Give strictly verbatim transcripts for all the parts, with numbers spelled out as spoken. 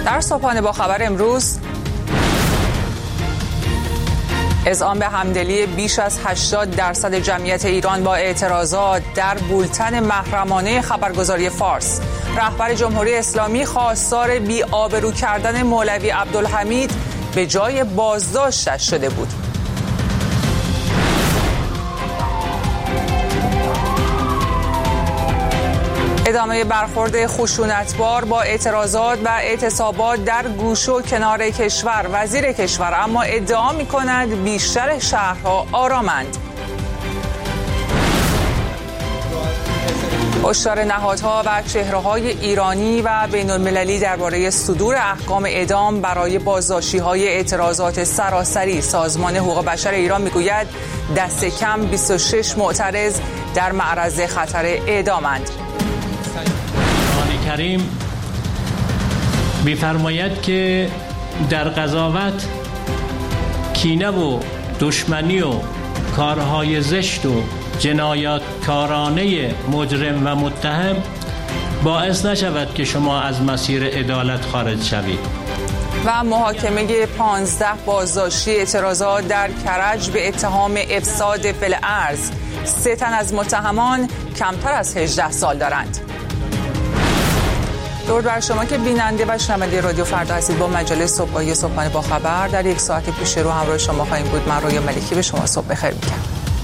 در صبحانه با خبر امروز، اذعان به همدلی بیش از هشتاد درصد جمعیت ایران با اعتراضات در بولتن محرمانه خبرگزاری فارس. رهبر جمهوری اسلامی خواستار بی‌آبرو کردن مولوی عبدالحمید به جای بازداشتش شده بود. ادامه برخورد خشونتبار با اعتراضات و اعتصابات در گوشه و کنار کشور. وزیر کشور اما ادعا می‌کند بیشتر شهرها آرامند. هشدار نهادها و چهره‌های ایرانی و بین‌المللی درباره صدور احکام اعدام برای بازداشتی‌های اعتراضات سراسری. سازمان حقوق بشر ایران می‌گوید دست کم بیست و شش معترض در معرض خطر اعدامند. کریم می‌فرماید که در قضاوت کینه و دشمنی و کارهای زشت و جنایاتکارانه مجرم و متهم باعث نشود که شما از مسیر عدالت خارج شوید. و محاکمه پانزده بازداشتی اعتراضات در کرج به اتهام افساد فی‌الارض. سه تن از متهمان کمتر از هجده سال دارند. درود بر شما که بیننده و شنونده رادیو فردا هستید. با مجله صبحگاهی صبحانه با خبر در یک ساعت پیش رو همراه شما خواهیم بود. من رویا ملکی به شما صبح بخیر میگم.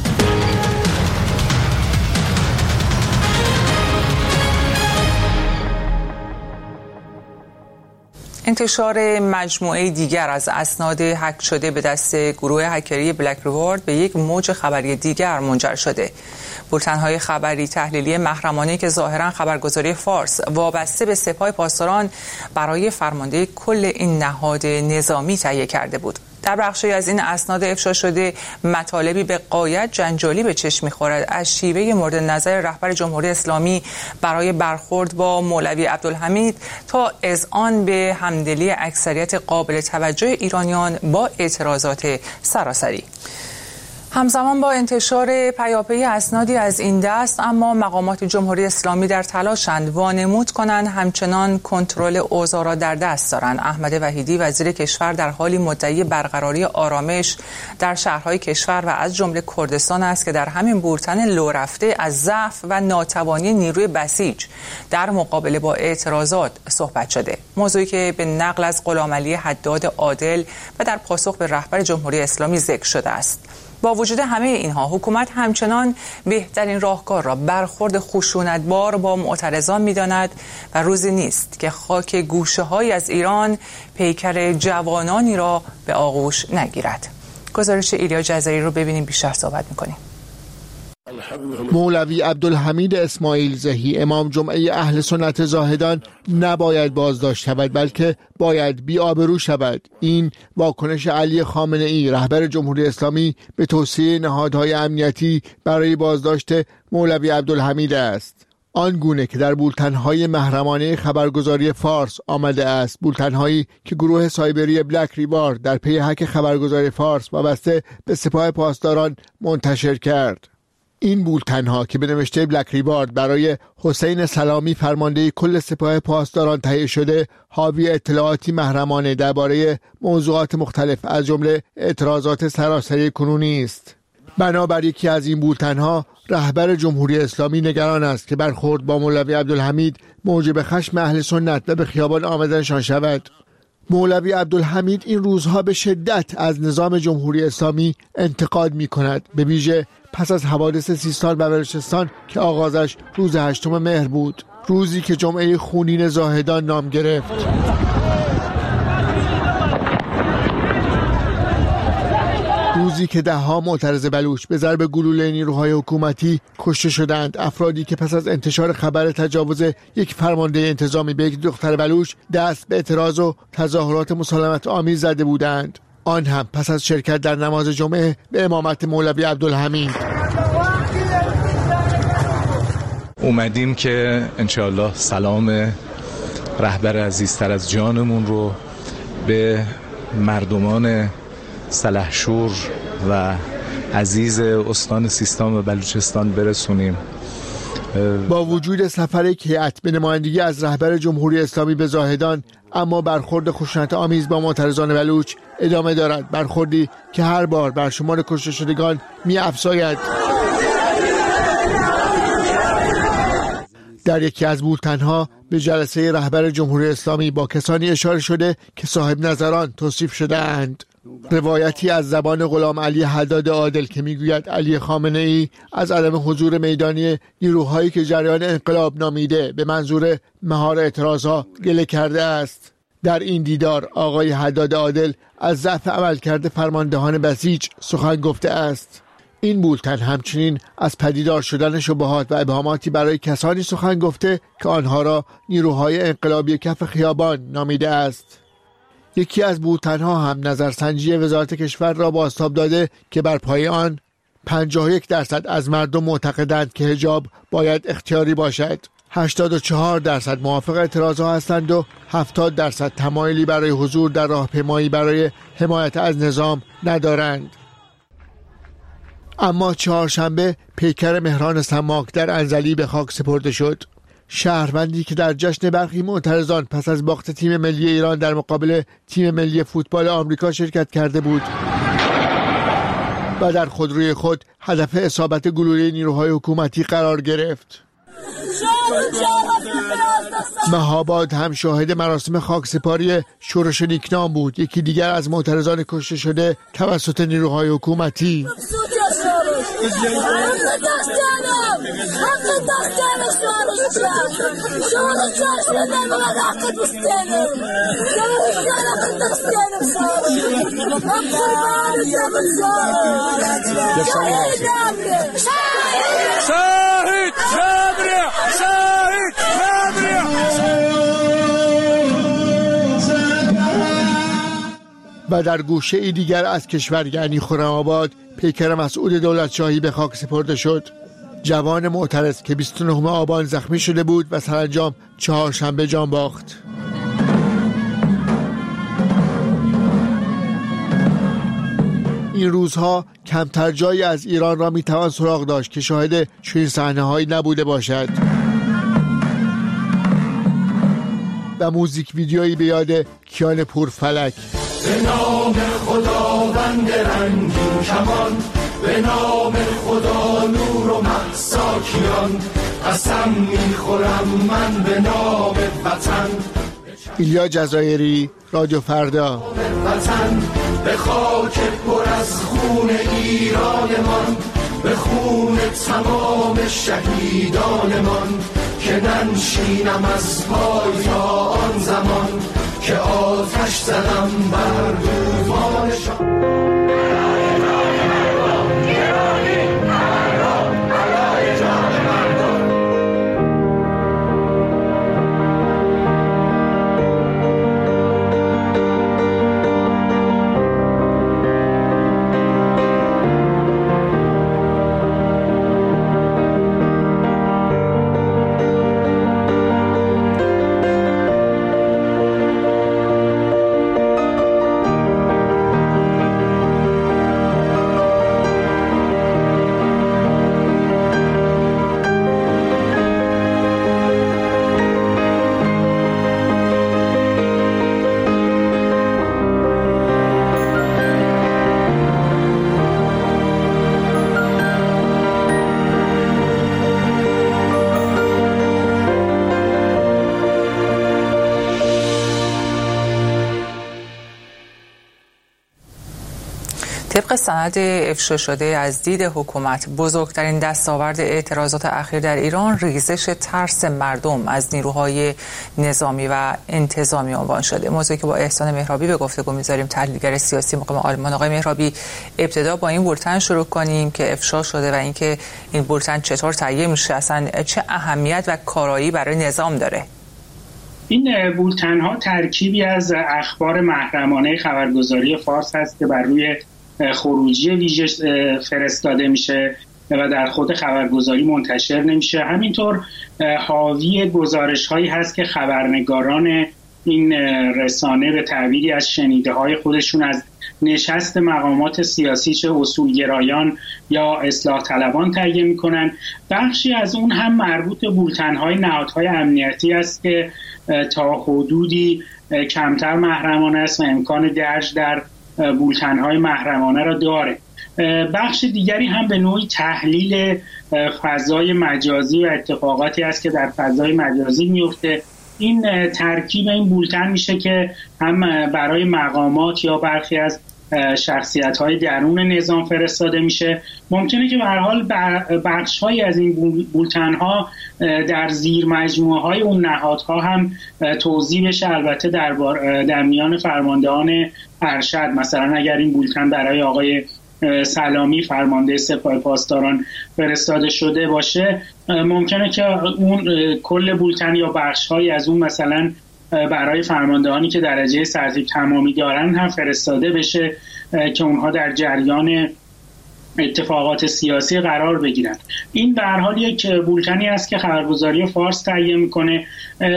انتشار مجموعه دیگر از اسناد هک شده به دست گروه هکری بلک ریوارد به یک موج خبری دیگر منجر شده. بولتن‌های خبری تحلیلی محرمانه که ظاهراً خبرگزاری فارس وابسته به سپاه پاسداران برای فرمانده کل این نهاد نظامی تهیه کرده بود. در بخشی از این اسناد افشا شده مطالبی به غایت جنجالی به چشم می‌خورد، از شیوه مورد نظر رهبر جمهوری اسلامی برای برخورد با مولوی عبدالحمید تا اذعان به همدلی اکثریت قابل توجه ایرانیان با اعتراضات سراسری. همزمان با انتشار پیاپی اسنادی از این دست، اما مقامات جمهوری اسلامی در تلاشند وانمود کنند همچنان کنترل اوضاع را در دست دارند. احمد وحیدی وزیر کشور در حالی مدعی برقراری آرامش در شهرهای کشور و از جمله کردستان است که در همین بولتن لو رفته از ضعف و ناتوانی نیروی بسیج در مقابله با اعتراضات صحبت شده. موضوعی که به نقل از غلامعلی حداد عادل و در پاسخ به رهبر جمهوری اسلامی ذکر شده است. با وجود همه اینها حکومت همچنان بهترین راهکار را برخورد خشونتبار با معترضان می‌داند و روزی نیست که خاک گوشه‌هایی از ایران پیکر جوانانی را به آغوش نگیرد. گزارش ایلیا جزایی رو ببینیم، بیشتر صحبت می‌کنیم. مولوی عبدالحمید اسماعیل زهی امام جمعه اهل سنت زاهدان نباید بازداشت شود، بلکه باید بی‌آبرو شود. این واکنش علی خامنه ای رهبر جمهوری اسلامی به توصیه نهادهای امنیتی برای بازداشت مولوی عبدالحمید است. آنگونه که در بولتن‌های محرمانه خبرگزاری فارس آمده است، بولتن‌هایی که گروه سایبری بلک ریوارد در پی هک خبرگزاری فارس وابسته به سپاه پاسداران منتشر کرد. این بولتن‌ها که به نوشته بلک ریوارد برای حسین سلامی فرمانده کل سپاه پاسداران تهیه شده، حاوی اطلاعاتی محرمانه درباره موضوعات مختلف از جمله اعتراضات سراسری کنونی است. بنابر یکی از این بولتن‌ها، رهبر جمهوری اسلامی نگران است که برخورد با مولوی عبدالحمید موجب خشم اهل سنت و به خیابان آمدنشان شود. مولوی عبدالحمید این روزها به شدت از نظام جمهوری اسلامی انتقاد می کند، به ویژه پس از حوادث سیستان و بلوچستان که آغازش روز هشتم مهر بود، روزی که جمعه خونین زاهدان نام گرفت. روزی که ده ها معترض بلوچ به ضرب گلوله نیروهای حکومتی کشته شدند. افرادی که پس از انتشار خبر تجاوز یک فرمانده انتظامی به یک دختر بلوچ دست به اعتراض و تظاهرات مسالمت آمیز زده بودند، آن هم پس از شرکت در نماز جمعه به امامت مولوی عبدالحمید. اومدیم که انشاءالله سلام رهبر عزیزتر از جانمون رو به مردمان سلحشور و عزیز استان سیستان و بلوچستان برسونیم با وجود سفر یک هیئت به نمایندگی از رهبر جمهوری اسلامی به زاهدان، اما برخورد خشونت آمیز با معترضان بلوچ ادامه دارد، برخوردی که هر بار بر شمار کشته شدگان می افزاید. در یکی از بولتن‌ها به جلسه رهبر جمهوری اسلامی با کسانی اشاره شده که صاحب نظران توصیف شده اند. روایتی از زبان غلام علی حداد عادل که میگوید علی خامنه ای از عدم حضور میدانی نیروهایی که جریان انقلاب نامیده به منظور مهار اعتراضها گله کرده است. در این دیدار آقای حداد عادل از ضعف عملکرد فرماندهان بسیج سخن گفته است. این بولتن همچنین از پدیدار شدن شبهات و ابهاماتی برای کسانی سخن گفته که آنها را نیروهای انقلابی کف خیابان نامیده است. یکی از بولتن‌ها هم نظرسنجی وزارت کشور را بازتاب داده که بر پای آن پنجاه و یک درصد از مردم معتقدند که حجاب باید اختیاری باشد، هشتاد و چهار درصد موافق اعتراضها هستند و هفتاد درصد تمایلی برای حضور در راهپیمایی برای حمایت از نظام ندارند. اما چهارشنبه پیکر مهران سماک در انزلی به خاک سپرده شد. شهروندی که در جشن برخی معترضان پس از باخت تیم ملی ایران در مقابل تیم ملی فوتبال آمریکا شرکت کرده بود و در خودروی خود هدف اصابت گلوله نیروهای حکومتی قرار گرفت. مهاباد هم شاهد مراسم خاکسپاری شورش نیکنام بود، یکی دیگر از معترضان کشته شده توسط نیروهای حکومتی. و در گوشه ای دیگر از کشور یعنی خرم‌آباد پیکر مسعود دولتشاهی به خاک سپرده شد. جوان معترض که بیست و نهم آبان زخمی شده بود و سرانجام چهارشنبه جان باخت. این روزها کمتر جایی از ایران را میتوان سراغ داشت که شاهد چنین صحنه‌هایی نبوده باشد. و موزیک ویدیویی به یاد کیان پورفلک. به نام خداوند رنگین کمان، به نام خدا نور و مهساکیان، قسم میخورم من به نام وطن. ایلیا جزایری، رادیو فردا. وطن به خاک پر از خون ایرانمان، به خون تمام شهیدانمان، که ننشینم از پای تا آن زمان که آتش زدم بر طوفانشان. طبق سند افشا شده از دید حکومت، بزرگترین دستاورد اعتراضات اخیر در ایران ریزش ترس مردم از نیروهای نظامی و انتظامی عنوان شده. موضوعی که با احسان مهرابی به گفتگو می‌ذاریم، تحلیلگر سیاسی مقام آلمان. آقای مهرابی، ابتدا با این بولتن شروع کنیم که افشا شده و اینکه این بولتن چطور تهیه میشه، اصلا چه اهمیت و کارایی برای نظام داره؟ این بولتن‌ها ترکیبی از اخبار محرمانه خبرگزاری فارس هست که بر روی خروجی ویژه فرستاده میشه و در خود خبرگزاری منتشر نمیشه. همینطور حاوی گزارش هایی هست که خبرنگاران این رسانه به تعبیری از شنیده های خودشون از نشست مقامات سیاسی چه اصولگرایان یا اصلاح طلبان تهیه میکنن. بخشی از اون هم مربوط به بولتن‌های نهادهای امنیتی است که تا حدودی کمتر محرمانه است و امکان درج در بولتن‌های محرمانه را داره. بخش دیگری هم به نوعی تحلیل فضای مجازی و اتفاقاتی است که در فضای مجازی میفته. این ترکیب این بولتن میشه که هم برای مقامات یا برخی از شخصیت‌های درون نظام فرستاده میشه. ممکنه که به هر حال بخش‌هایی از این بولتن‌ها در زیر مجموعه‌های اون نهادها هم توزیع بشه، البته در, در میان فرماندهان ارشد. مثلا اگر این بولتن برای آقای سلامی فرمانده سپاه پاسداران فرستاده شده باشه، ممکنه که اون کل بولتن یا بخش‌هایی از اون مثلا برای فرماندهانی که درجه سرتیپ تمامی دارن هم فرستاده بشه که اونها در جریان اتفاقات سیاسی قرار بگیرن. این به هر حال یک بولتنی است که خبرگزاری فارس تهیه میکنه.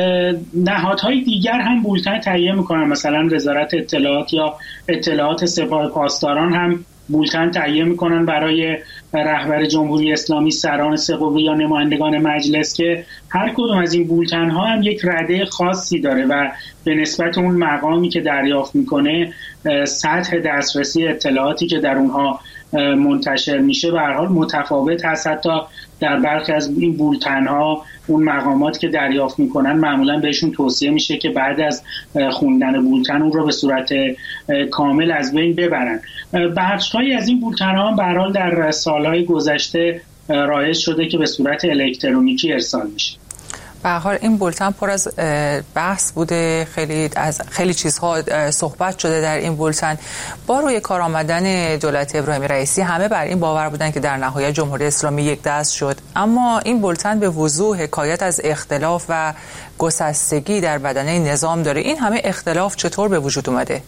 نهادهای دیگر هم بولتن تهیه میکنن، مثلا وزارت اطلاعات یا اطلاعات سپاه پاسداران هم بولتن تهیه میکنن برای رهبر جمهوری اسلامی، سران سه قوه یا نمایندگان مجلس، که هر کدوم از این بولتن ها هم یک رده خاصی داره و به نسبت اون مقامی که دریافت میکنه سطح دسترسی اطلاعاتی که در اونها منتشر میشه به هر حال متفاوت هست. حتی در برخی از این بولتن ها اون مقامات که دریافت میکنن معمولا بهشون توصیه میشه که بعد از خوندن بولتن اون رو به صورت کامل از بین ببرن. بخش‌هایی از این بولتن ها به هر حال در سالهای گذشته رایج شده که به صورت الکترونیکی ارسال میشه. به هر حال این بولتن پر از بحث بوده، خیلی از خیلی چیزها صحبت شده در این بولتن. با روی کار آمدن دولت ابراهیمی رئیسی همه بر این باور بودن که در نهایت جمهوری اسلامی یک دست شد، اما این بولتن به وضوح حکایت از اختلاف و گسستگی در بدنه نظام داره. این همه اختلاف چطور به وجود اومده؟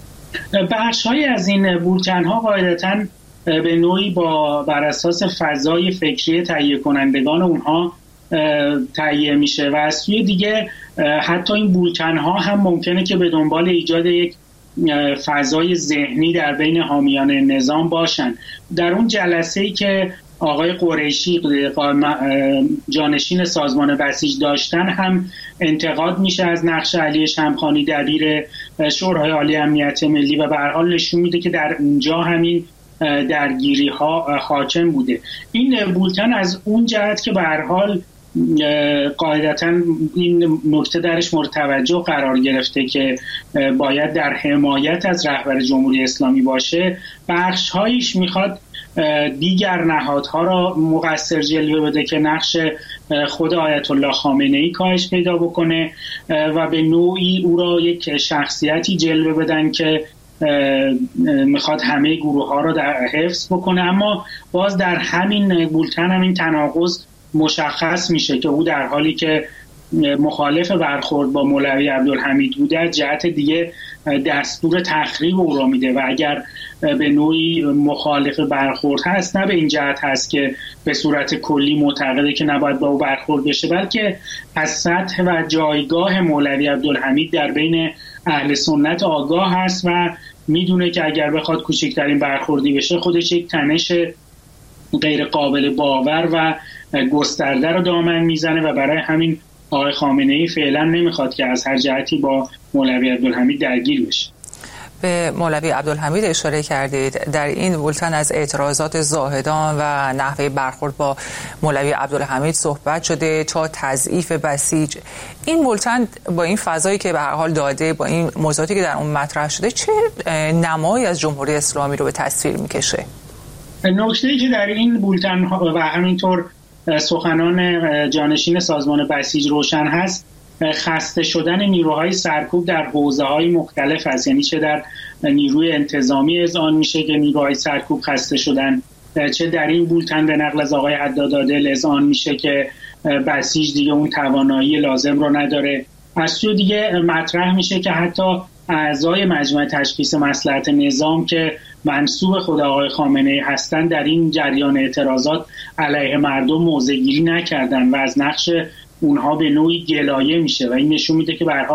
بخش‌هایی از این بولتن‌ها قاعدتاً به نوعی با بر اساس فضای فکری تهیه کنندگان اونها تهیه میشه و از سوی دیگه حتی این بولتن ها هم ممکنه که به دنبال ایجاد یک فضای ذهنی در بین حامیان نظام باشن. در اون جلسه‌ای که آقای قریشی جانشین سازمان بسیج داشتن هم انتقاد میشه از نقش علی شمخانی دبیر شورای عالی امنیت ملی و به هر حال نشون میده که در اونجا همین درگیری ها حاکم بوده. این بولتن از اون جهت که به هر حال قاعدتاً این نکته درش مورد توجه قرار گرفته که باید در حمایت از رهبر جمهوری اسلامی باشه، بخش‌هایش میخواد دیگر نهادها را مقصر جلوه بده که نقش خود آیت الله خامنه‌ای کاهش پیدا بکنه و به نوعی او را یک شخصیتی جلوه بدن که میخواد همه گروه ها را در حفظ بکنه. اما باز در همین بولتن همین تناقض مشخص میشه که او در حالی که مخالف برخورد با مولوی عبدالحمید بوده، جهت دیگه دستور تخریب او را میده و اگر به نوعی مخالف برخورد هست نه به این جهت هست که به صورت کلی معتقده که نباید با او برخورد بشه، بلکه از سطح و جایگاه مولوی عبدالحمید در بین اهل سنت آگاه هست و میدونه که اگر بخواد کوچکترین برخوردی بشه خودش یک تنش غیر قابل باور و گسترده رو دامن میزنه و برای همین آقای خامنه‌ای فعلا نمیخواد که از هر جهتی با مولوی عبدالحمید درگیر بشه. به مولوی عبدالحمید اشاره کردید. در این بولتن از اعتراضات زاهدان و نحوه برخورد با مولوی عبدالحمید صحبت شده تا تضعیف بسیج. این بولتن با این فضایی که به هر حال داده، با این موضوعاتی که در اون مطرح شده، چه نمایی از جمهوری اسلامی رو به تصویر میکشه؟ نکته‌ای که در این بولتن و همینطور سخنان جانشین سازمان بسیج روشن هست، خسته شدن نیروهای سرکوب در حوزه‌های مختلف است. یعنی چه در نیروی انتظامی اذعان میشه که نیروهای سرکوب خسته شدن، چه در این بولتن به نقل از آقای حداد عادل اذعان میشه که بسیج دیگه اون توانایی لازم رو نداره. از سوی دیگه مطرح میشه که حتی اعضای مجمع تشخیص مصلحت نظام که منسوب خود آقای خامنه‌ای هستند در این جریان اعتراضات علیه مردم موضع‌گیری نکردن و از نقش اونها به نوعی گلایه میشه و این نشون میده که به هر حال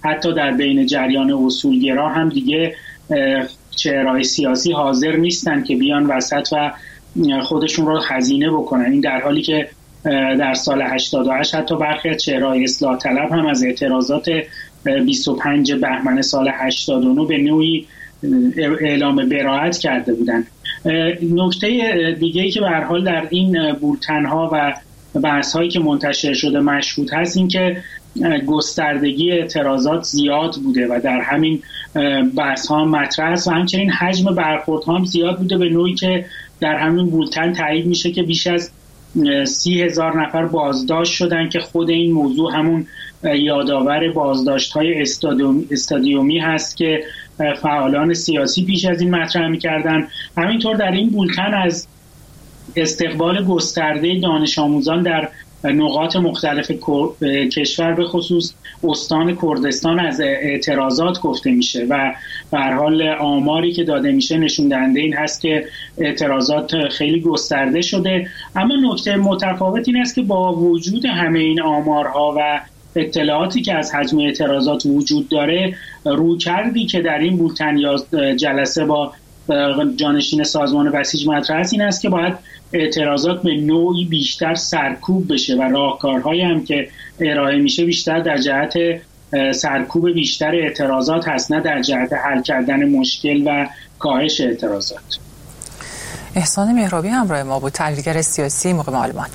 حتی در بین جریان اصولگرا هم دیگه چهره‌های سیاسی حاضر نیستن که بیان وسط و خودشون رو خزینه بکنن. این در حالی که در سال هشتاد و هشت حتی برخی از چهره‌های اصلاح طلب هم از اعتراضات بیست و پنج بهمن سال هشتاد و نه به نوعی اعلام براءت کرده بودند. نکته دیگه‌ای که به هر حال در این بولتن‌ها و بحث‌هایی که منتشر شده مشهود هست این که گستردگی اعتراضات زیاد بوده و در همین بحث‌ها مطرح است و همچنین حجم برخوردها هم زیاد بوده، به نوعی که در همین بولتن تایید میشه که بیش از سی هزار نفر بازداشت شدن که خود این موضوع همون یادآور بازداشت‌های استادیومی, استادیومی هست که فعالان سیاسی پیش از این مطرح می‌کردن. همینطور در این بولتن از استقبال گسترده دانش آموزان در نقاط مختلف کشور به خصوص استان کردستان از اعتراضات گفته میشه و به هر حال آماری که داده میشه نشون دهنده این هست که اعتراضات خیلی گسترده شده. اما نکته متفاوت این است که با وجود همه این آمارها و اطلاعاتی که از حجم اعتراضات وجود داره، رویکردی که در این بولتن یا جلسه با جانشین سازمان بسیج مطرح است این است که باید اعتراضات به نوعی بیشتر سرکوب بشه و راهکارهایی هم که ارائه میشه بیشتر در جهت سرکوب بیشتر اعتراضات هست، نه در جهت حل کردن مشکل و کاهش اعتراضات. احسان مهرابی همراه ما بود، تحلیلگر سیاسی موقع معلومات.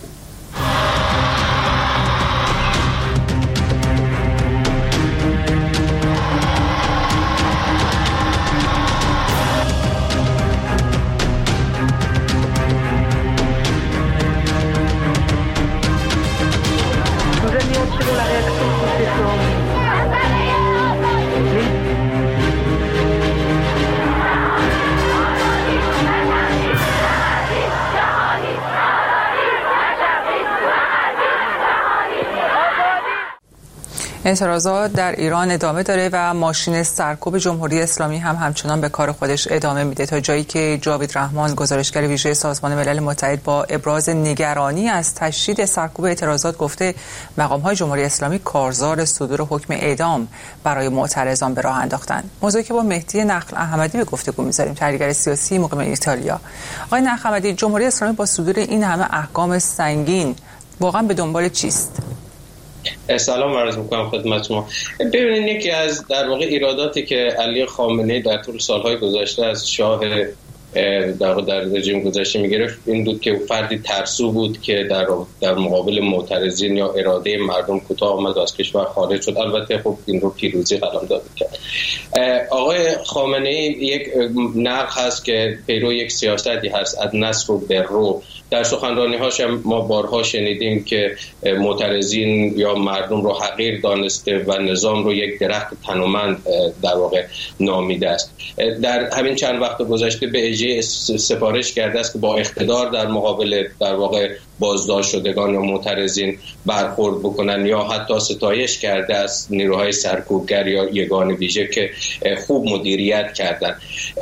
اعتراضات در ایران ادامه داره و ماشین سرکوب جمهوری اسلامی هم همچنان به کار خودش ادامه میده، تا جایی که جاوید رحمان گزارشگر ویژه سازمان ملل متحد با ابراز نگرانی از تشدید سرکوب اعتراضات گفته مقام‌های جمهوری اسلامی کارزار صدور حکم اعدام برای معترضان به راه انداختند. موضوعی که با مهدی نخل احمدی به گفتگو می‌ذاریم، تحلیلگر سیاسی مقیم ایتالیا. آقای نخل احمدی، جمهوری اسلامی با صدور این همه احکام سنگین واقعا به دنبال چیست؟ سلام عرض می‌کنم خدمت شما. ببینید، یکی از در واقع ایراداتی که علی خامنه‌ای در طول سالهای گذشته از شاه در در رژیم گذشته می‌گرفت این بود که فردی ترسو بود که در در مقابل معترضین یا اراده مردم کوتاه آمد و از کشور خارج شد. البته خب این رو پیروزی قلمداد کرد. آقای خامنه‌ای یک نقل هست که پیرو یک سیاستی هست، النصر بالرو. در سخنرانی‌هاش ما بارها شنیدیم که معترضین یا مردم رو حقیر دانسته و نظام رو یک درخت تنومند در واقع نامیده است. در همین چند وقت گذشته به اجه سفارش کرده است که با اقتدار در مقابل در واقع بازداشت شدگان یا معترضین برخورد بکنن، یا حتی ستایش کرده از نیروهای سرکوبگر یا یگان ویژه که خوب مدیریت کردن.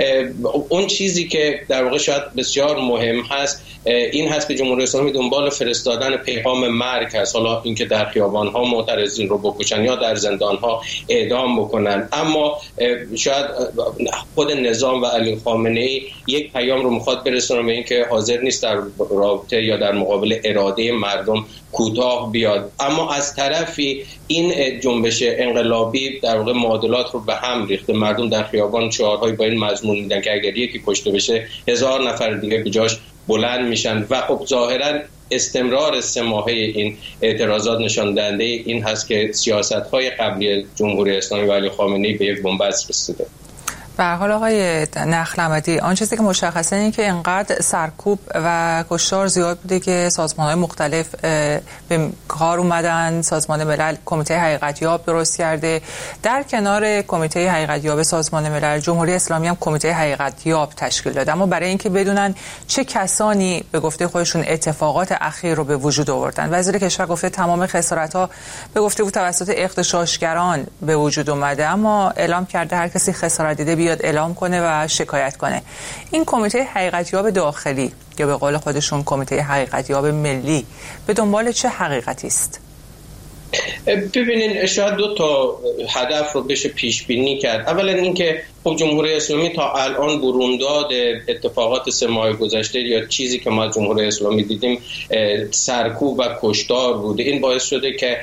اون چیزی که در واقع شاید بسیار مهم هست این هست که جمهوری اسلامی دنبال فرستادن پیغام مرگ هست، حالا اینکه در خیابان‌ها معترضین رو بکشن یا در زندان‌ها اعدام بکنن. اما شاید خود نظام و علی خامنه‌ای یک پیام رو میخواد برسونه به اینکه حاضر نیست در رابطه یا در مقابل اراده مردم کوتاه بیاد. اما از طرفی این جنبش انقلابی در واقع معادلات رو به هم ریخته. مردم در خیابان شعارهای با این مضمون میدن که اگر یکی کشته بشه هزار نفر دیگه به جاش بلند میشن و خب ظاهرا استمرار سه ماهه این اعتراضات نشان دهنده این هست که سیاست‌های قبلی جمهوری اسلامی و علی خامنه‌ای به یک بنبست رسیده. به هر حال آقای نخل احمدی، آن چیزی که مشخصه اینه که انقدر سرکوب و کشتار زیاد بوده که سازمان‌های مختلف به کار اومدن. سازمان ملل کمیته حقیقتیاب درست کرده، در کنار کمیته حقیقتیاب سازمان ملل جمهوری اسلامی هم کمیته حقیقتیاب تشکیل داده، اما برای اینکه بدونن چه کسانی به گفته خودشون اتفاقات اخیر رو به وجود آوردن. وزیر کشور گفته تمام خسارت‌ها به گفته بود توسط اغتشاشگران به وجود اومده، اما اعلام کرده هر کسی خسارت دیده بیاد اعلام کنه و شکایت کنه. این کمیته حقیقتیاب داخلی یا به قول خودشون کمیته حقیقتیاب ملی به دنبال چه حقیقتی است؟ ببینین شاید دو تا هدف رو بشه پیش بینی کرد. اولا اینکه خب جمهوری اسلامی تا الان برونداد اتفاقات سه ماه گذشته یا چیزی که ما جمهوری اسلامی دیدیم سرکوب و کشتار بوده. این باعث شده که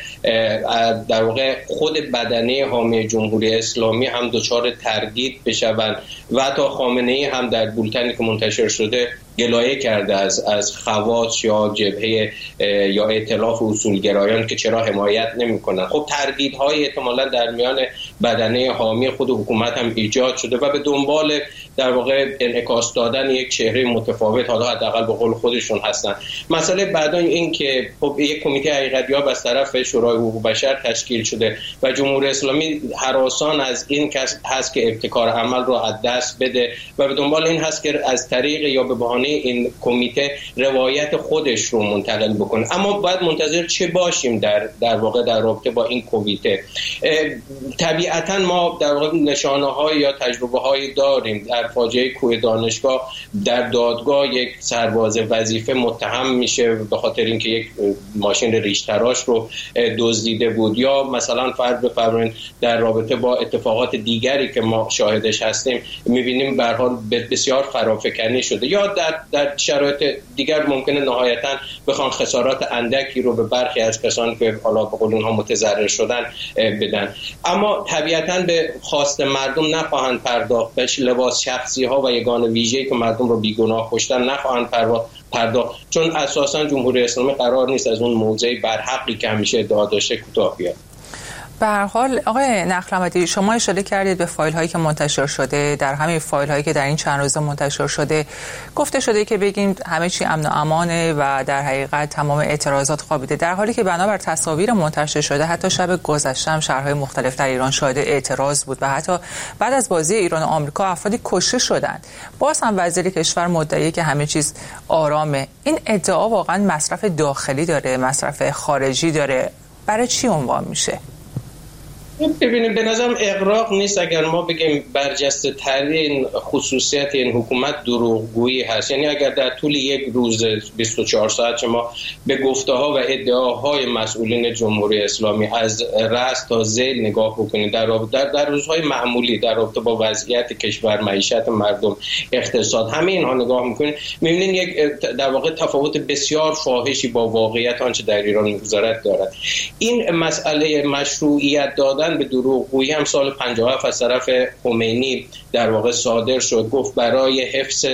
در واقع خود بدنه حامی جمهوری اسلامی هم دچار تردید بشوند و حتی خامنه‌ای هم در بولتنی که منتشر شده گلایه کرده از از خواص یا جبهه یا ائتلاف اصولگرایان که چرا حمایت نمی‌کنن. خب تردیدهای احتمالاً در میان بدنه حامی خود حکومت هم ایجاد شده و به دنبال در واقع انعکاس دادن یک چهره متفاوت حالا حداقل به قول خودشون هستن. مسئله بعدا این که خب یک کمیته حقیقت‌یاب از طرف شورای حقوق بشر تشکیل شده و جمهوری اسلامی هراسان از این کس هست که ابتکار عمل رو از دست بده و به دنبال این هست که از طریق یا به بهانه این کمیته روایت خودش رو منتقل بکنه. اما باید منتظر چه باشیم در در واقع در رابطه با این کمیته. طبیعتاً ما در واقع نشانه‌های یا تجربه‌هایی داریم. در فاجعه کوه دانشگاه در دادگاه یک سرباز وظیفه متهم میشه به خاطر اینکه یک ماشین ریش تراش رو دزدیده بود، یا مثلا فرض بفرمایید در رابطه با اتفاقات دیگری که ما شاهدش هستیم می‌بینیم به هر حال بسیار فرافکنی شده، یا در در شرایط دیگر ممکنه نهایتاً بخوان خسارات اندکی رو به برخی از کسانی که حالا به قول اونها متضرر شدن بدن. اما طبیعتاً به خواست مردم نخواهند پرداخت، به لباس شخصی ها و یگان ویژه‌ای که مردم رو بیگناه کشتن نخواهند پرداخت، چون اساساً جمهوری اسلامی قرار نیست از اون موضعی برحقی که همیشه ادعا داشته کوتاه بیاد. به هر حال آقای نخلمتی، شما اشاره کردید به فایل هایی که منتشر شده. در همین فایل هایی که در این چند روزه منتشر شده گفته شده که بگیم همه چی امن و امانه و در حقیقت تمام اعتراضات خوابیده، در حالی که بنابر تصاویر منتشر شده حتی شب گذشته هم شهرهای مختلف در ایران شاهد اعتراض بود و حتی بعد از بازی ایران و آمریکا افرادی کشته شدند. باز هم وزیر کشور مدعی که همه چیز آرامه. این ادعا واقعا مصرف داخلی داره، مصرف خارجی داره؟ برای چی عنوان میشه؟ ببینید به نظرم اغراق نیست اگر ما بگیم برجسته ترین خصوصیت این حکومت دروغگویی هست. یعنی اگر در طول یک روز بیست و چهار ساعت شما به گفته ها و ادعاهای مسئولین جمهوری اسلامی از رأس تا ذیل نگاه بکنید، در در در روزهای معمولی در رابطه با وضعیت کشور، معیشت مردم، اقتصاد، همه اینها نگاه میکنید، میبینید یک در واقع تفاوت بسیار فاحشی با واقعیت آنچه در ایران میگذرد دارد. این مسئله مشروعیت دادن به دروغگویی هم سال پنجاه و هفت از طرف خمینی در واقع صادر شد. گفت برای حفظ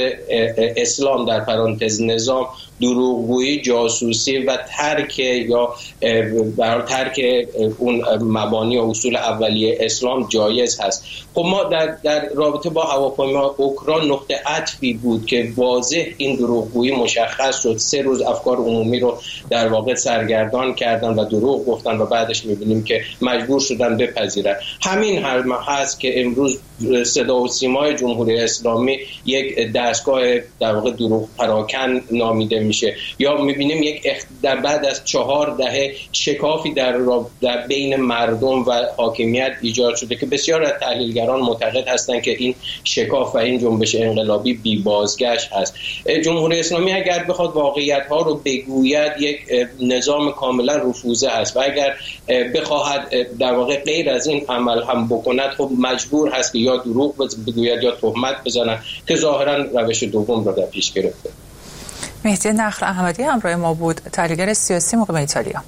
اسلام در پرانتز نظام دروغگویی، جاسوسی و ترک یا برای ترک اون مبانی و اصول اولیه اسلام جایز هست. خب ما در در رابطه با هواپیما اوکراین نقطه عطفی بود که واضح این دروغگویی مشخص شد. سه روز افکار عمومی رو در واقع سرگردان کردن و دروغ گفتن و بعدش می‌بینیم که مجبور شدن بپذیرن. همین هست که امروز صدا و سیمای جمهوری اسلامی یک دستگاه در واقع دروغ پراکن نامیده میشه، یا میبینیم یک اخ... در بعد از چهار دهه شکافی در در بین مردم و حاکمیت ایجاد شده که بسیار از تحلیلگران معتقد هستند که این شکاف و این جنبش انقلابی بی بازگشت هست. جمهوری اسلامی اگر بخواد واقعیت ها رو بگوید یک نظام کاملا رفوزه است و اگر بخواهد در واقع غیر از این عمل هم بکند خب مجبور هست که یا دروغ بگوید یا تهمت بزنند که ظاهرا روش دوم را در پیش گرفته. مهدی نخل احمدی همراه ما بود، تحلیلگر سیاسی مقیم ایتالیا.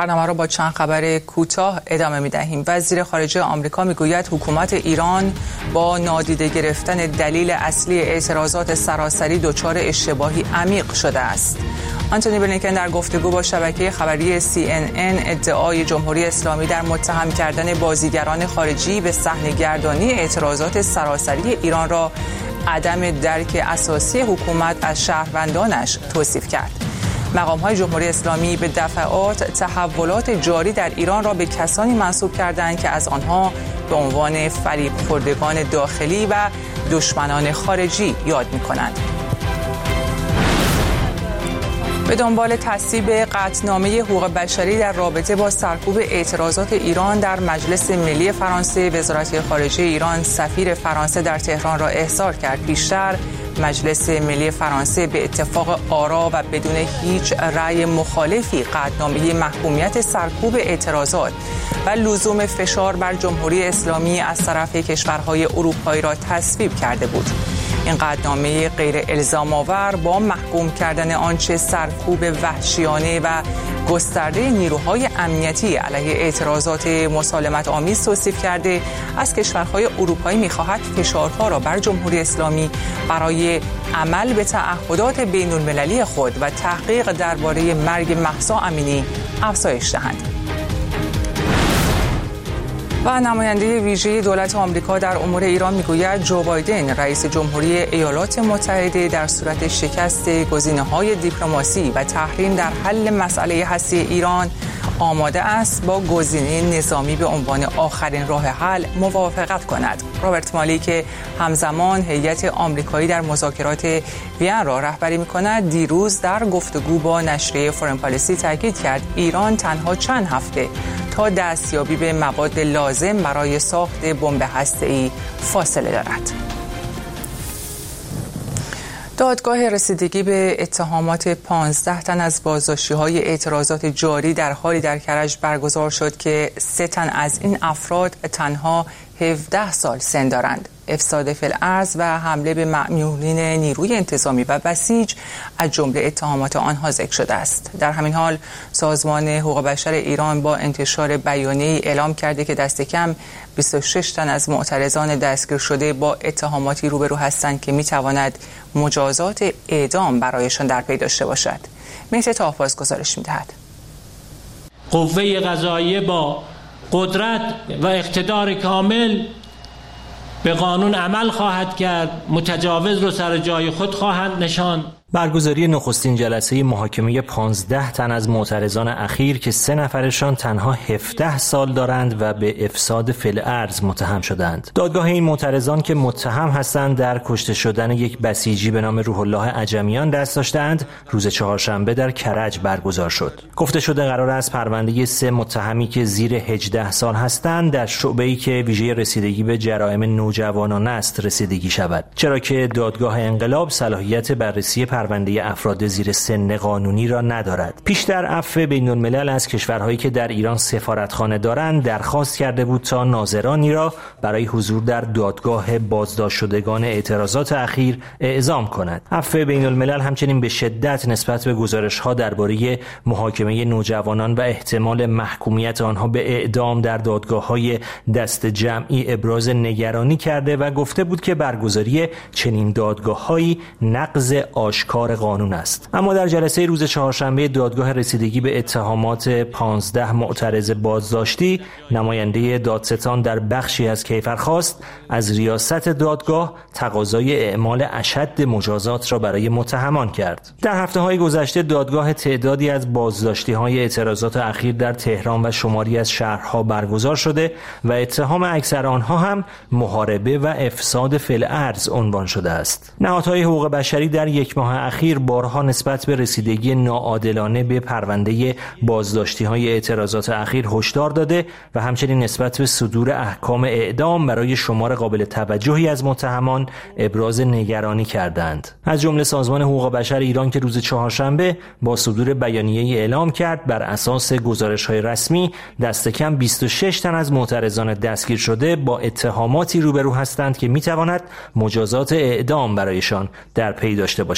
برنامه را با چند خبر کوتاه ادامه می‌دهیم. وزیر خارجه آمریکا میگوید حکومت ایران با نادیده گرفتن دلیل اصلی اعتراضات سراسری دچار اشتباهی عمیق شده است. آنتونی بلینکن در گفتگو با شبکه خبری سی ان ان ادعای جمهوری اسلامی در متهم کردن بازیگران خارجی به صحنه‌گردانی اعتراضات سراسری ایران را عدم درک اساسی حکومت از شهروندانش توصیف کرد. مقام‌های جمهوری اسلامی به دفعات تحولات جاری در ایران را به کسانی منسوب کردند که از آنها به عنوان فریب خوردگان داخلی و دشمنان خارجی یاد می‌کنند. به دنبال تصویب قطعنامه حقوق بشری در رابطه با سرکوب اعتراضات ایران در مجلس ملی فرانسه، وزارت خارجه ایران سفیر فرانسه در تهران را احضار کرد. پیشتر مجلس ملی فرانسه به اتفاق آرا و بدون هیچ رأی مخالفی قطعنامه محکومیت سرکوب اعتراضات و لزوم فشار بر جمهوری اسلامی از طرف کشورهای اروپایی را تصویب کرده بود. این قطعنامه غیر الزام آور با محکوم کردن آنچه سرکوب وحشیانه و گسترده نیروهای امنیتی علیه اعتراضات مسالمت آمیز توصیف کرده، از کشورهای اروپایی می‌خواهد فشارها را بر جمهوری اسلامی برای عمل به تعهدات بین‌المللی خود و تحقیق درباره مرگ مهسا امینی افزایش دهند. و نماینده ویژه دولت آمریکا در امور ایران میگوید جو بایدن رئیس جمهوری ایالات متحده در صورت شکست گزینه‌های دیپلماسی و تحریم در حل مسئله هستی ایران آماده است با گزینه نظامی به عنوان آخرین راه حل موافقت کند. رابرت مالی که همزمان هیئت آمریکایی در مذاکرات وین را رهبری می‌کند، دیروز در گفتگو با نشریه فورن پالیسی تاکید کرد ایران تنها چند هفته تا دستیابی به مواد لازم برای ساخت بمب هسته‌ای فاصله دارد. دادگاه رسیدگی به اتهامات پانزده تن از بازداشتی‌های اعتراضات جاری در حالی در کرج برگزار شد که سه تن از این افراد تنها هفده سال سن دارند. افساد فی‌الارض و حمله به مأمورین نیروی انتظامی و بسیج از جمله اتهامات آنها ذکر شده است. در همین حال سازمان حقوق بشر ایران با انتشار بیانیه‌ای اعلام کرده که دست کم بیست و شش تن از معترضان دستگیر شده با اتهاماتی روبرو هستند که می‌تواند مجازات اعدام برایشان در پی داشته باشد. مهدی طاه‌باز گزارش می‌دهد. قوه قضاییه با قدرت و اقتدار کامل به قانون عمل خواهد کرد، متجاوز رو سر جای خود خواهند نشاند. برگزاری نخستین جلسه محاکمه پانزده تن از معترضان اخیر که سه نفرشان تنها هفده سال دارند و به افساد فی‌الارض متهم شدند. دادگاه این معترضان که متهم هستند در کشته شدن یک بسیجی به نام روح الله عجمیان دست داشتند، روز چهارشنبه در کرج برگزار شد. گفته شده قرار است پرونده سه متهمی که زیر هجده سال هستند در شعبه‌ای که ویژه رسیدگی به جرایم نوجوانان است رسیدگی شود، چرا که دادگاه انقلاب صلاحیت بررسی پرونده افراد زیر سن قانونی را ندارد. پیشتر عفو بین‌الملل از کشورهایی که در ایران سفارتخانه دارند درخواست کرده بود تا ناظرانی را برای حضور در دادگاه بازداشت شدگان اعتراضات اخیر اعزام کند. عفو بین‌الملل همچنین به شدت نسبت به گزارش‌ها درباره محاکمه نوجوانان و احتمال محکومیت آنها به اعدام در دادگاه‌های دست جمعی ابراز نگرانی کرده و گفته بود که برگزاری چنین دادگاه‌هایی نقض آشکار کار قانون است. اما در جلسه روز چهارشنبه دادگاه رسیدگی به اتهامات پانزده معترض بازداشتی، نماینده دادستان در بخشی از کیفر خواست از ریاست دادگاه تقاضای اعمال اشد مجازات را برای متهمان کرد. در هفته‌های گذشته دادگاه تعدادی از بازداشتی‌های اعتراضات اخیر در تهران و شماری از شهرها برگزار شده و اتهام اکثر آنها هم محاربه و افساد فی‌الارض عنوان شده است. نهادهای حقوق بشری در یک ماه اخیر بارها نسبت به رسیدگی ناعادلانه به پرونده بازداشتی‌های اعتراضات اخیر هشدار داده و همچنین نسبت به صدور احکام اعدام برای شمار قابل توجهی از متهمان ابراز نگرانی کردند. از جمله سازمان حقوق بشر ایران که روز چهارشنبه با صدور بیانیه‌ای اعلام کرد بر اساس گزارش‌های رسمی دست کم بیست و شش تن از معترضان دستگیر شده با اتهاماتی روبرو هستند که می‌تواند مجازات اعدام برایشان در پی داشته باشد.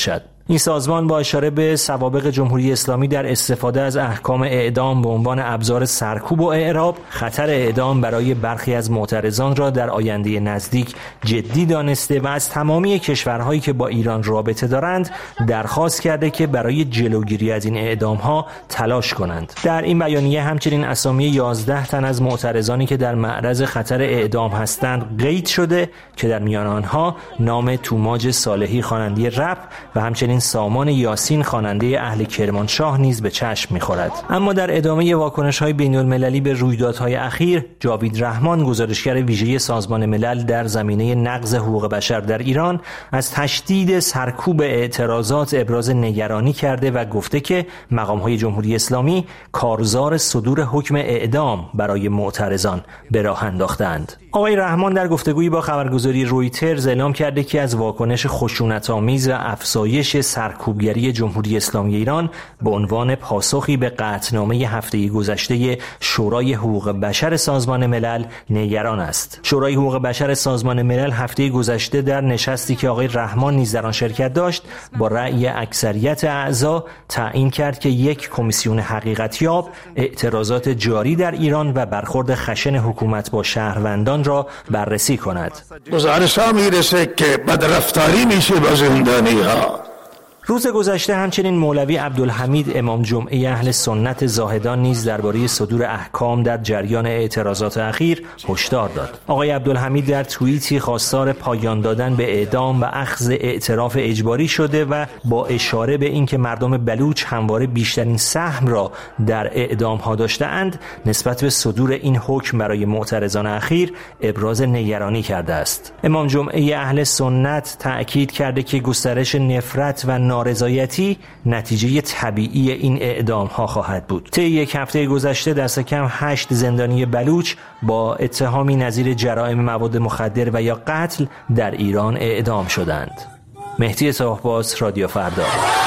این سازمان با اشاره به سوابق جمهوری اسلامی در استفاده از احکام اعدام به عنوان ابزار سرکوب و اعراب، خطر اعدام برای برخی از معترضان را در آینده نزدیک جدی دانسته و از تمامی کشورهایی که با ایران رابطه دارند درخواست کرده که برای جلوگیری از این اعدام‌ها تلاش کنند. در این بیانیه همچنین اسامی یازده تن از معترضانی که در معرض خطر اعدام هستند قید شده که در میان آنها نام توماج صالحی خواننده رپ و همچنین سامان یاسین خواننده اهل کرمانشاه نیز به چشم می‌خورد. اما در ادامه واکنش‌های بین‌المللی به رویدادهای اخیر، جاوید رحمان گزارشگر ویژه سازمان ملل در زمینه نقض حقوق بشر در ایران از تشدید سرکوب اعتراضات ابراز نگرانی کرده و گفته که مقام‌های جمهوری اسلامی کارزار صدور حکم اعدام برای معترضان به راه انداختند. آقای رحمان در گفتگویی با خبرگزاری رویترز اعلام کرده که از واکنش خشونت‌آمیز و افزایش سرکوبگری جمهوری اسلامی ایران به عنوان پاسخی به قطعنامه هفته گذشته شورای حقوق بشر سازمان ملل نگران است. شورای حقوق بشر سازمان ملل هفته گذشته در نشستی که آقای رحمان نیز در آن شرکت داشت با رأی اکثریت اعضا تعیین کرد که یک کمیسیون حقیقتیاب اعتراضات جاری در ایران و برخورد خشن حکومت با شهروندان را بررسی کند. گزارش ها میرسه که بدرفتاری میشه با زندانی ها. روز گذشته همچنین مولوی عبدالحمید امام جمعه اهل سنت زاهدان نیز درباره صدور احکام در جریان اعتراضات اخیر هشدار داد. آقای عبدالحمید در توییتی خواستار پایان دادن به اعدام و اخذ اعتراف اجباری شده و با اشاره به اینکه مردم بلوچ همواره بیشترین سهم را در اعدام ها داشته‌اند، نسبت به صدور این حکم برای معترضان اخیر ابراز نگرانی کرده است. امام جمعه اهل سنت تأکید کرده که گسترش نفرت و نارضایتی نتیجه طبیعی این اعدام ها خواهد بود. طی یک هفته گذشته دست کم هشت زندانی بلوچ با اتهامی نظیر جرائم مواد مخدر و یا قتل در ایران اعدام شدند. مهدی صاحباز، رادیو فردا.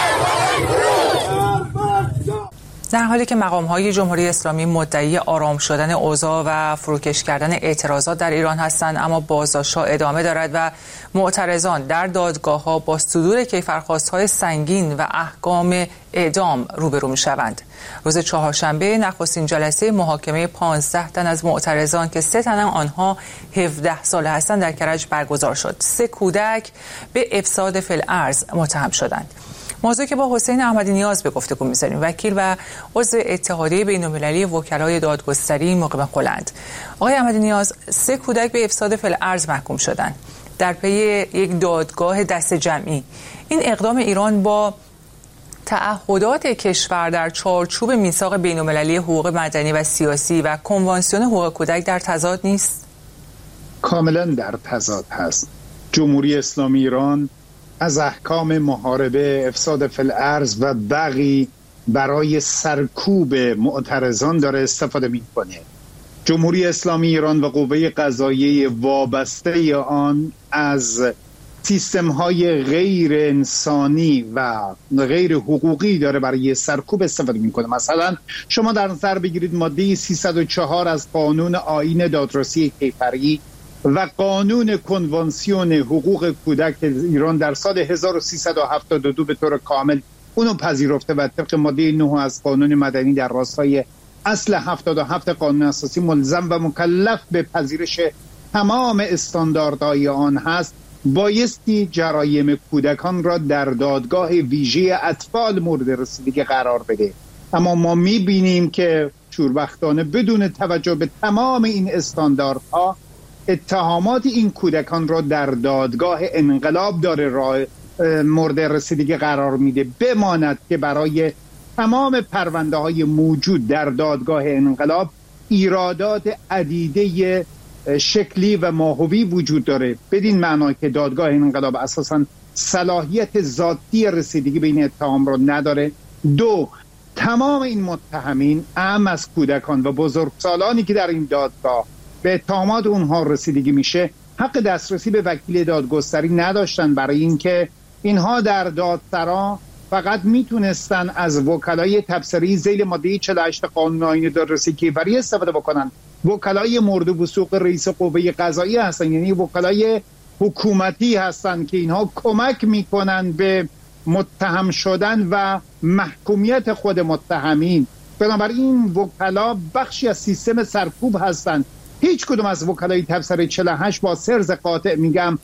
در حالی که مقام‌های جمهوری اسلامی مدعی آرام شدن اوضاع و فروکش کردن اعتراضات در ایران هستند، اما بازداشت‌ها ادامه دارد و معترضان در دادگاه‌ها با صدور کیفرخواست‌های سنگین و احکام اعدام روبرو می‌شوند. روز چهارشنبه نخستین جلسه محاکمه پانزده تن از معترضان که سه تن آنها هفده ساله هستند در کرج برگزار شد. سه کودک به افساد فی‌الارض متهم شدند. موضوعی که با حسین احمدی نیاز به گفتگو می‌ذاریم، وکیل و عضو اتحادیه بین‌المللی وکلای دادگستری مقیم قلند. آقای احمدی نیاز، سه کودک به افساد فی‌الارض محکوم شدند در پی یک دادگاه دست جمعی. این اقدام ایران با تعهدات کشور در چارچوب میثاق بین‌المللی حقوق مدنی و سیاسی و کنوانسیون حقوق کودک در تضاد نیست؟ کاملا در تضاد هست. جمهوری اسلامی ایران از احکام محاربه، افساد فی‌الارض و بغی برای سرکوب معترضان داره استفاده میکنه. جمهوری اسلامی ایران و قوه قضاییه وابسته آن از سیستم های غیر انسانی و غیر حقوقی داره برای سرکوب استفاده میکنه. مثلا شما در نظر بگیرید ماده سیصد و چهار از قانون آیین دادرسی کیفری و قانون کنوانسیون حقوق کودک ایران در سال هزار و سیصد و هفتاد و دو به طور کامل اونو پذیرفته و طبق ماده نه از قانون مدنی در راستای اصل هفتاد و هفت قانون اساسی ملزم و مکلف به پذیرش تمام استانداردهای آن هست. بایستی جرایم کودکان را در دادگاه ویژه اطفال مورد رسیدگی قرار بده، اما ما میبینیم که شوربختانه بدون توجه به تمام این استانداردها اتهامات این کودکان را در دادگاه انقلاب داره راه مورد رسیدگی قرار میده. بماند که برای تمام پرونده های موجود در دادگاه انقلاب ایرادات عدیده شکلی و ماهوی وجود داره، بدین معنا که دادگاه انقلاب اساساً صلاحیت ذاتی رسیدگی به این اتهام را نداره. دو، تمام این متهمین اعم از کودکان و بزرگسالانی که در این دادگاه به اتهامات اونها رسیدگی میشه حق دسترسی به وکیل دادگستری نداشتن، برای اینکه اینها در دادسرا فقط میتونستن از وکلای تبصری ذیل ماده چهل و هشت قانون آیین دادرسی کیفری استفاده بکنن. وکلای مورد وثوق رئیس قوه قضاییه هستن، یعنی وکلای حکومتی هستن که اینها کمک میکنن به متهم شدن و محکومیت خود متهمین. بنابراین وکلا بخشی از سیستم سرکوب هستند. هیچ کدوم از وکلای تفسیر چهل و هشت با سرز قاطع میگم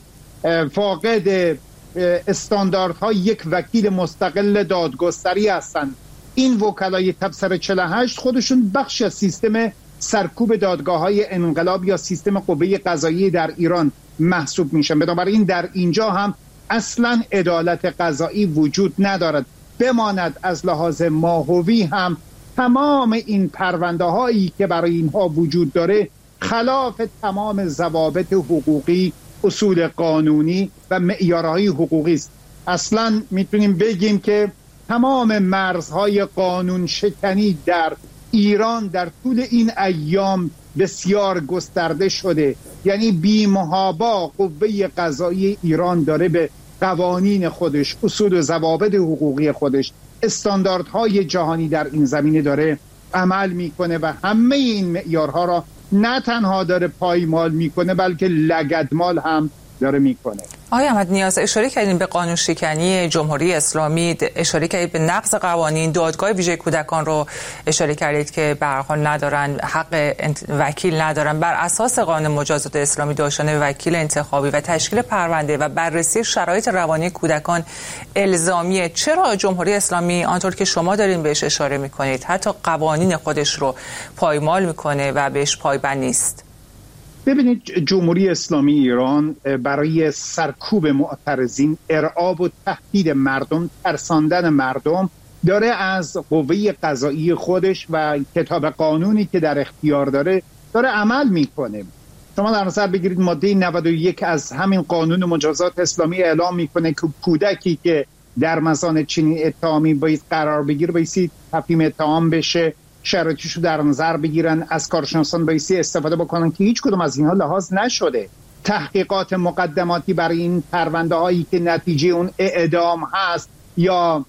فاقد استانداردهای یک وکیل مستقل دادگستری هستند. این وکلای تفسیر چهل و هشت خودشون بخشی از سیستم سرکوب دادگاه‌های انقلاب یا سیستم قوه قضاییه در ایران محسوب میشن. بنابراین در اینجا هم اصلا عدالت قضایی وجود ندارد. بماند از لحاظ ماهوی هم تمام این پرونده هایی که برای اینها وجود داره خلاف تمام ضوابط حقوقی، اصول قانونی و معیارهای حقوقی است. اصلا میتونیم بگیم که تمام مرزهای قانون شکنی در ایران در طول این ایام بسیار گسترده شده. یعنی بی‌محابا قوه قضایی ایران داره به قوانین خودش، اصول و ضوابط حقوقی خودش، استانداردهای جهانی در این زمینه داره عمل میکنه و همه این معیارها را نه تنها داره پایمال میکنه بلکه لگدمال هم داره میکنه. آقای احمد نیاز، اشاره کردین به قانون شکنی جمهوری اسلامی، اشاره کردید به نقض قوانین، دادگاه ویژه کودکان رو اشاره کردید که به هر حال ندارن، حق وکیل ندارن، بر اساس قانون مجازات اسلامی داشتن وکیل انتخابی و تشکیل پرونده و بررسی شرایط روانی کودکان الزامیه. چرا جمهوری اسلامی آنطور که شما دارین بهش اشاره میکنید حتی قوانین خودش رو پایمال میکنه و بهش پایبند نیست؟ ببینید، جمهوری اسلامی ایران برای سرکوب معترضین، ارعاب و تهدید مردم، ترساندن مردم داره از قوه قضایی خودش و کتاب قانونی که در اختیار داره داره عمل میکنه. شما در نظر بگیرید ماده نود و یک از همین قانون مجازات اسلامی اعلام میکنه که کودکی که در مزان چنین اتهامی باید قرار بگیره بایستی تفهیم اتهام بشه، شرایطش رو در نظر بگیرن، از کارشناسان بایستی استفاده بکنن که هیچ کدوم از اینها لحاظ نشده. تحقیقات مقدماتی برای این پرونده هایی که نتیجه اون اعدام هست یا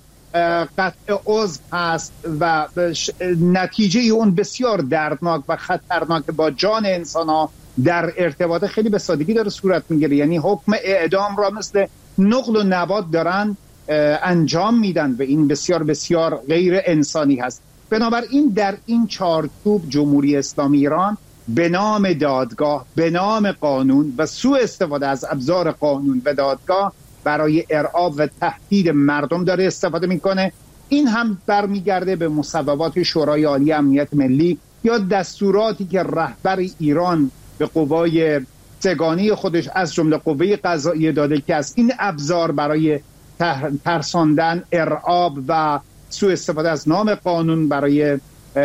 قطع عضو هست و نتیجه اون بسیار دردناک و خطرناک با جان انسان ها در ارتباط خیلی به سادگی داره صورت میگیره. یعنی حکم اعدام را مثل نقل و نبات دارن انجام میدن و این بسیار بسیار غیر انسانی هست. بنابراین در این چارچوب جمهوری اسلامی ایران به نام دادگاه، به نام قانون و سوء استفاده از ابزار قانون و دادگاه برای ارعاب و تهدید مردم داره استفاده میکنه. این هم برمیگرده به مصوبات شورای عالی امنیت ملی یا دستوراتی که رهبر ایران به قوای سگانی خودش از جمله قوه قضاییه داده که از این ابزار برای ترساندن، ارعاب و سوء استفاده از نام قانون برای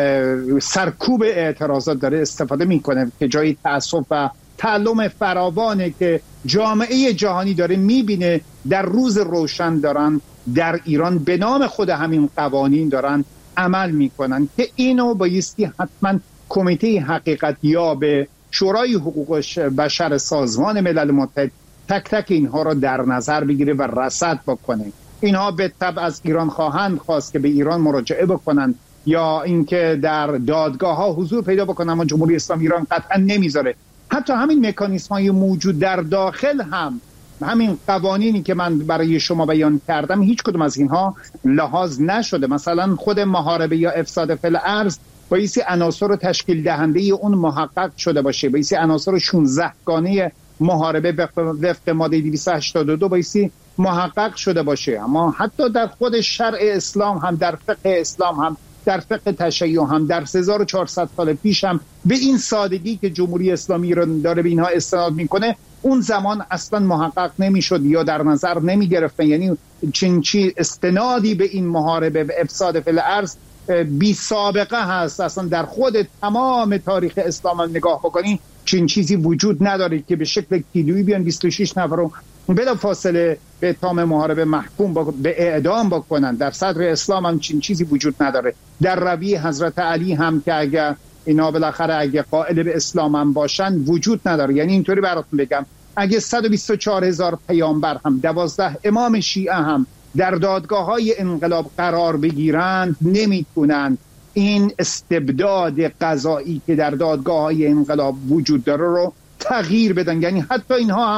سرکوب اعتراضات داره استفاده میکنه که جای تأسف و تعلم فراوانه که جامعه جهانی داره میبینه در روز روشن دارن در ایران به نام خود همین قوانین دارن عمل میکنن که اینو بایستی حتما کمیته حقیقت یا به شورای حقوق بشر سازمان ملل متحد تک تک اینها را در نظر بگیره و رصد بکنه. اینها به طبع از ایران خواهند خواست که به ایران مراجعه بکنن یا اینکه در دادگاه ها حضور پیدا بکنن، اما جمهوری اسلامی ایران قطعا نمیذاره. حتی همین مکانیزم های موجود در داخل هم، همین قوانینی که من برای شما بیان کردم، هیچ کدوم از اینها لحاظ نشده. مثلا خود محاربه یا افساد فی الارض بایستی عناصر رو تشکیل دهنده اون محقق شده باشه، بایستی عناصر شانزده گانه محاربه وفق ماده دویست و هشتاد و دو بایستی محقق شده باشه. اما حتی در خود شرع اسلام هم، در فقه اسلام هم، در فقه تشیع هم، در هزار و چهارصد سال پیش هم به این سادگی که جمهوری اسلامی رو داره به اینها استناد میکنه اون زمان اصلا محقق نمیشد یا در نظر نمی گرفتن. یعنی چین چی استنادی به این محاربه و افساد فی الارض بی سابقه هست. اصلا در خود تمام تاریخ اسلام نگاه بکنین چین چیزی وجود نداره که به شکل کیلویی بیان بیست و شش نفر رو بلا فاصله به اتهام محاربه محکوم با... به اعدام بکنن. در صدر اسلام هم چین چیزی وجود نداره. در روی حضرت علی هم که اگر اینا بالاخره اگه قائل به اسلام هم باشن وجود نداره. یعنی اینطوری براتون بگم اگه صد و بیست و چهار هزار پیامبر هم، دوازده امام شیعه هم در دادگاه های انقلاب قرار بگیرند نمیتونن این استبداد قضایی که در دادگاه های انقلاب وجود داره رو تغییر بدن. یعنی حتی اینها هم به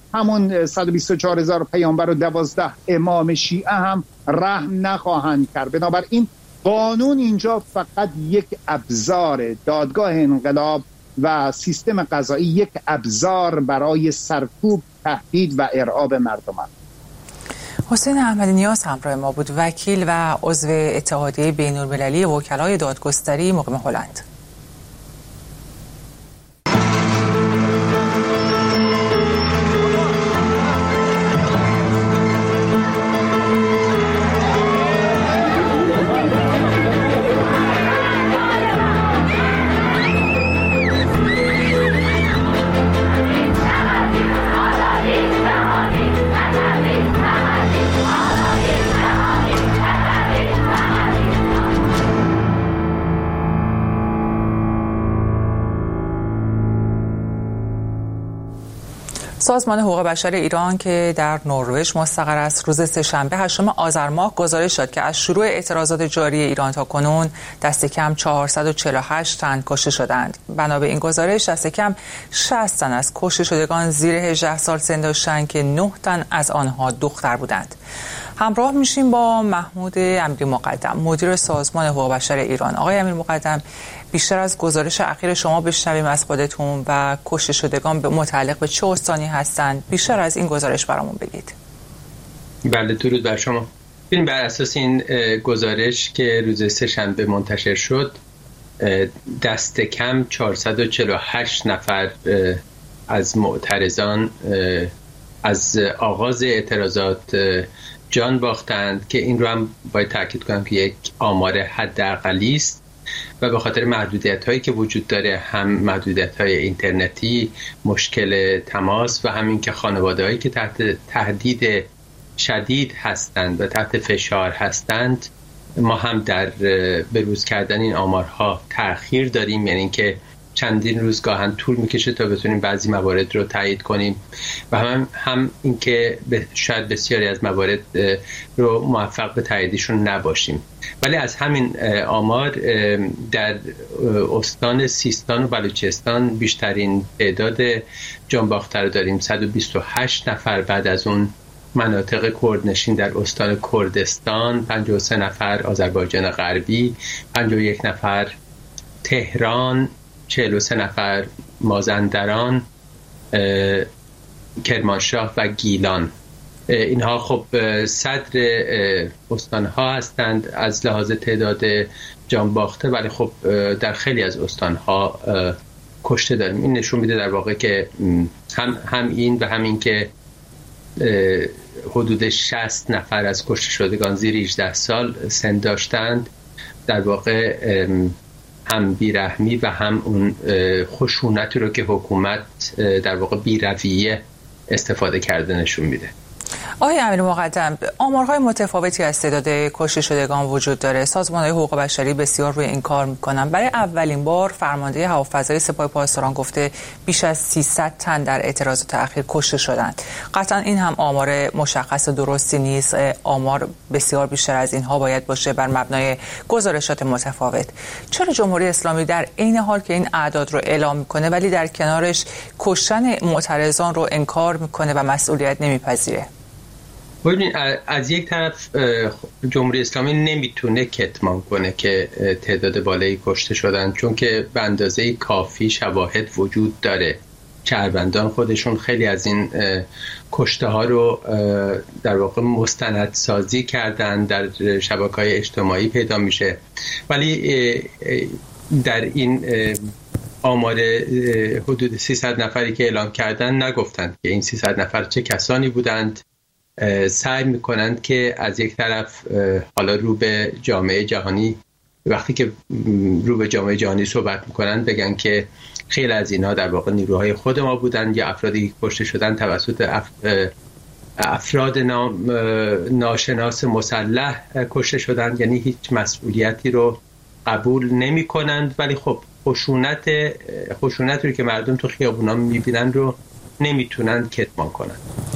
همون صد و بیست و چهار هزار پیامبر و دوازده امام شیعه هم رحم نخواهند کرد. بنابراین قانون اینجا فقط یک ابزار، دادگاه انقلاب و سیستم قضایی یک ابزار برای سرکوب، تهدید و ارعاب مردمان. حسین احمدی نیاز همراه ما بود، وکیل و عضو اتحادیه بین‌المللی وکلای دادگستری مقیم هلند. سازمان حقوق بشر ایران که در نروژ مستقر است روز سه‌شنبه هشتم آذر ماه گزارش داد که از شروع اعتراضات جاری ایران تا کنون دست کم چهارصد و چهل و هشت تن کشته شدند. بنا به این گزارش دست کم شصت تن از کشته شدگان زیر هجده سال سن داشتند که نه تن از آنها دختر بودند. همراه میشیم با محمود امیری مقدم، مدیر سازمان حقوق بشر ایران. آقای امیری مقدم، بیشتر از گزارش اخیر شما بشنویم از خودتون و کشته شدگان به متعلق به چه استانی هستند. بیشتر از این گزارش برامون بگید. بله، درود بر شما. ببین، بر اساس این گزارش که روز سه‌شنبه منتشر شد، دست کم چهارصد و چهل و هشت نفر از معترضان از آغاز اعتراضات جان باختند که این رو هم باید تاکید کنم که یک آمار حداقلی است و به خاطر محدودیت هایی که وجود داره، هم محدودیت های اینترنتی، مشکل تماس و همین که خانواده هایی که تحت تهدید شدید هستند و تحت فشار هستند، ما هم در بروز کردن این آمارها تأخیر داریم، یعنی اینکه چندین روز گاهن طول میکشه تا بتونیم بعضی موارد رو تایید کنیم و هم هم اینکه شاید بسیاری از موارد رو موفق به تاییدشون نباشیم. ولی از همین آمار در استان سیستان و بلوچستان بیشترین تعداد جانباخته رو داریم، صد و بیست و هشت نفر. بعد از اون مناطق کردنشین در استان کردستان پنجاه و سه نفر، آذربایجان غربی پنجاه و یک نفر، تهران چهل و سه نفر، مازندران، کرمانشاه و گیلان. اینها خب صدر استانها هستند از لحاظ تعداد جانباخته، ولی خب در خیلی از استانها کشته داریم. این نشون میده در واقع که هم هم این و همین که حدود شصت نفر از کشته شدگان زیر هجده سال سن داشتند، در واقع هم بیرحمی و هم اون خشونتی رو که حکومت در واقع بی‌رویه استفاده کرده نشون میده. آقای امیری مقدم، آمارهای متفاوتی از تعداد کشته شدگان وجود داره. سازمان‌های حقوق بشری بسیار روی این کار میکنن. برای اولین بار فرمانده هوافضای سپاه پاسداران گفته بیش از سیصد تن در اعتراضات اخیر کشته شدند. قطعا این هم آمار مشخص و درستی نیست. آمار بسیار بیشتر از اینها باید باشه بر مبنای گزارشات متفاوت. چرا جمهوری اسلامی در عین حال که این اعداد رو اعلام میکنه ولی در کنارش کشتن معترضان رو انکار میکنه و مسئولیت نمیپذیره؟ ببینید، از یک طرف جمهوری اسلامی نمیتونه کتمان کنه که تعداد بالایی کشته شدن، چون که به اندازه کافی شواهد وجود داره. شهروندان خودشون خیلی از این کشته ها رو در واقع مستندسازی کردن، در شبکه‌های اجتماعی پیدا میشه. ولی در این آمار حدود سیصد نفری که اعلام کردن نگفتند که این سیصد نفر چه کسانی بودند. سعی میکنند که از یک طرف حالا رو به جامعه جهانی، وقتی که رو به جامعه جهانی صحبت میکنند بگن که خیلی از اینها در واقع نیروهای خود ما بودند یا افرادی که کشته شدن توسط اف... افراد نام... ناشناس مسلح کشته شدند، یعنی هیچ مسئولیتی رو قبول نمی کنند. ولی خب خشونت خشونت رو که مردم تو خیابونا میبینن رو نمیتونن کتمان کنند.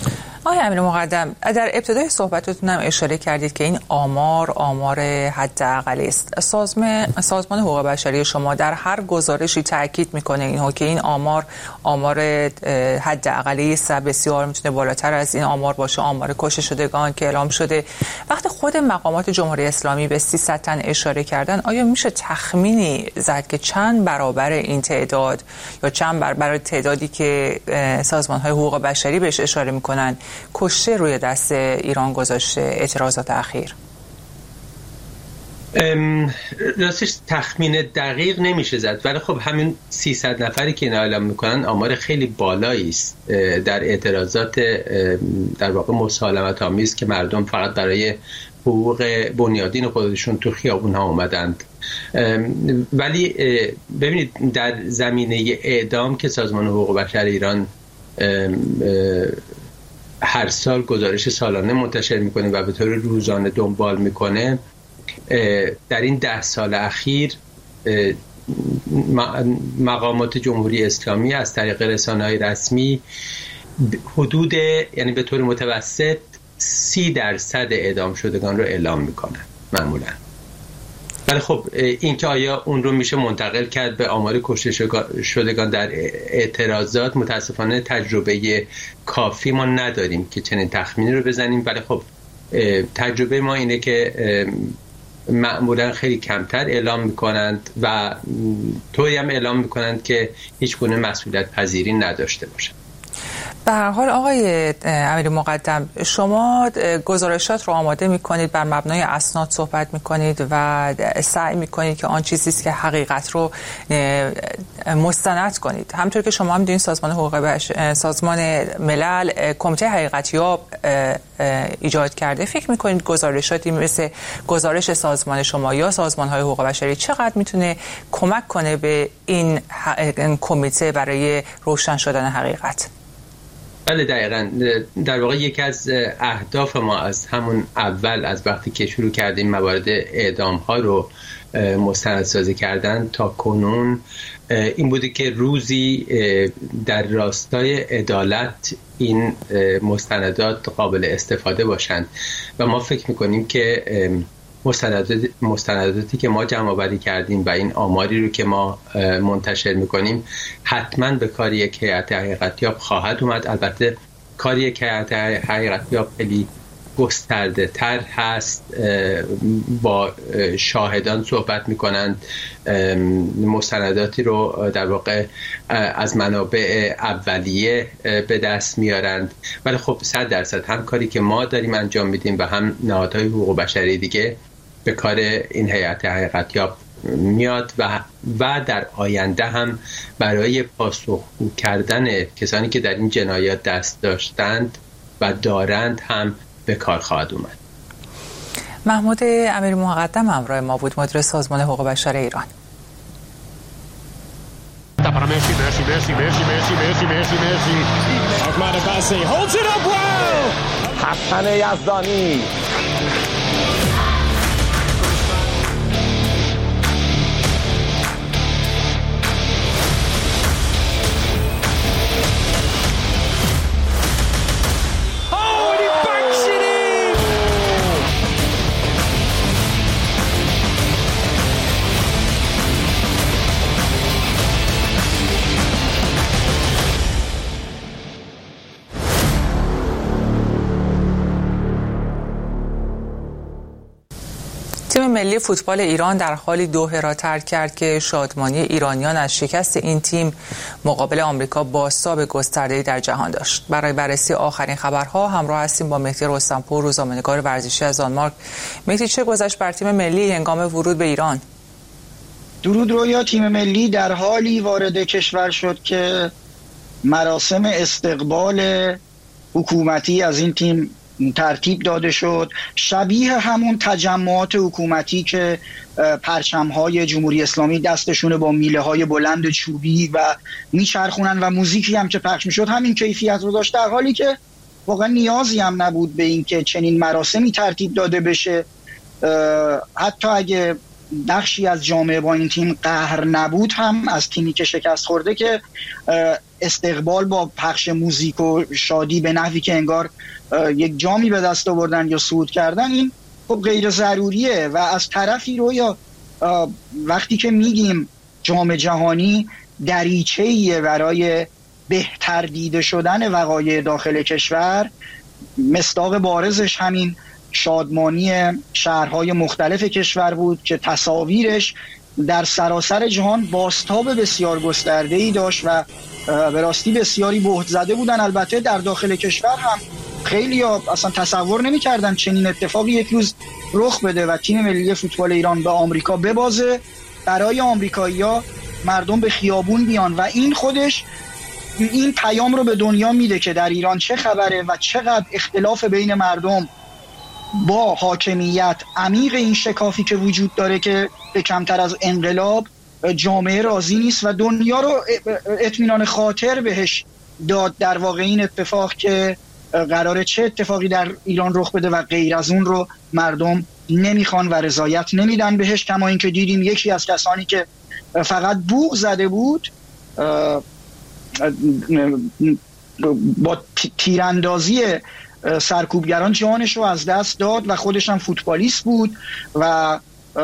آقای امیر مقدم، در ابتدای صحبتتون هم اشاره کردید که این آمار آمار حداقلی است. سازمان سازمان حقوق بشری شما در هر گزارشی تاکید میکنه اینها که این آمار آمار حداقلی است، بسیار میتونه بالاتر از این آمار باشه، آمار کشته شدگان که اعلام شده. وقتی خود مقامات جمهوری اسلامی به سیصد تن اشاره کردن، آیا میشه تخمینی زد که چند برابر این تعداد یا چند برابر تعدادی که سازمان‌های حقوق بشری بهش اشاره میکنن کشته روی دست ایران گذاشته اعتراضات اخیر؟ راستش تخمین دقیق نمیشه زد، ولی خب همین سیصد نفری که اینا اعلام میکنن آمار خیلی بالایی است در اعتراضات در واقع مسالمت آمیز که مردم فقط برای حقوق بنیادین خودشون تو خیابون ها اومدند. ولی ببینید در زمینه اعدام که سازمان حقوق بشر ایران هر سال گزارش سالانه منتشر میکنه و به طور روزانه دنبال میکنه، در این ده سال اخیر مقامات جمهوری اسلامی از طریق رسانه‌های رسمی حدود، یعنی به طور متوسط سی درصد اعدام شدگان رو اعلام میکنن معمولا. ولی خب این که آیا اون رو میشه منتقل کرد به آمار کشته شدگان در اعتراضات، متاسفانه تجربه کافی ما نداریم که چنین تخمینی رو بزنیم. ولی خب تجربه ما اینه که معمولا خیلی کمتر اعلام میکنند و طوری هم اعلام میکنند که هیچ گونه مسئولیت پذیری نداشته باشند. به هر حال آقای امیر مقدم، شما گزارشات رو آماده میکنید، بر مبنای اسناد صحبت میکنید و سعی میکنید که آن چیزی است که حقیقت رو مستند کنید. همونطور که شما هم دیدین سازمان حقوق بشر، سازمان ملل کمیته حقیقتیاب ایجاد کرده. فکر میکنید گزارشاتی مثل گزارش سازمان شما یا سازمان‌های حقوق بشری چقدر میتونه کمک کنه به این کمیته برای روشن شدن حقیقت؟ بله دقیقاً. در واقع یکی از اهداف ما از همون اول، از وقتی که شروع کردیم موارد اعدام ها رو مستندسازی کردن تا کنون، این بوده که روزی در راستای عدالت این مستندات قابل استفاده باشند و ما فکر میکنیم که مستندات مستنداتی که ما جمع آوری کردیم و این آماری رو که ما منتشر میکنیم حتما به کار یک هیئت حقیقتیاب خواهد اومد. البته کار یک هیئت حقیقتیاب خیلی گسترده تر هست، با شاهدان صحبت میکنند، مستنداتی رو در واقع از منابع اولیه به دست میارند. ولی خب صد درصد هم کاری که ما داریم انجام میدیم و هم نهادهای حقوق بشری دیگه به کار این هیئت حقیقتیاب میاد و و در آینده هم برای پاسخگو کردن کسانی که در این جنایات دست داشتند و دارند هم به کار خواهد اومد. محمود امیر مقدم همراه ما بود، مدیر سازمان حقوق بشر ایران. حسن یزدانی تیم ملی فوتبال ایران در حالی دوحه را ترک کرد که شادمانی ایرانیان از شکست این تیم مقابل آمریکا بازتاب گسترده‌ای در جهان داشت. برای بررسی آخرین خبرها همراه هستیم با مهدی رستمپور، روزنامه‌نگار ورزشی از دانمارک. مهدی، چه گذشت بر تیم ملی هنگام ورود به ایران؟ درود رویا. تیم ملی در حالی وارد کشور شد که مراسم استقبال حکومتی از این تیم ترتیب داده شد، شبیه همون تجمعات حکومتی که پرچم‌های جمهوری اسلامی دستشونه با میله‌های بلند چوبی و میچرخونن و موزیکی هم که پخش میشد همین کیفیت رو داشت، در حالی که واقعا نیازی هم نبود به این که چنین مراسمی ترتیب داده بشه. حتی اگه بخشی از جامعه با این تیم قهر نبود هم از تیمی که شکست خورده که استقبال با پخش موزیک و شادی به نحوی که انگار یک جامی به دست آوردن یا صعود کردن، این خب غیر ضروریه. و از طرفی رو یا وقتی که میگیم جام جهانی دریچه‌ایه برای بهتر دیده شدن وقایع داخل کشور، مصداق بارزش همین شادمانی شهرهای مختلف کشور بود که تصاویرش در سراسر جهان بازتاب بسیار گسترده‌ای داشت و به راستی بسیاری بهت زده بودن. البته در داخل کشور هم خیلی ها اصلا تصور نمی‌کردن چنین اتفاقی یک روز رخ بده و تیم ملی فوتبال ایران به آمریکا ببازه، برای آمریکایی‌ها مردم به خیابون بیان و این خودش این پیام رو به دنیا میده که در ایران چه خبره و چقدر اختلاف بین مردم با حاکمیت عمیق، این شکافی که وجود داره که به کمتر از انقلاب جامعه راضی نیست و دنیا رو اطمینان خاطر بهش داد. در واقع این اتفاق که قراره چه اتفاقی در ایران رخ بده و غیر از اون رو مردم نمیخوان و رضایت نمیدن بهش. کما اینکه دیدیم یکی از کسانی که فقط بوق زده بود با تیراندازی سرکوبگران جانش رو از دست داد و خودش هم فوتبالیست بود. و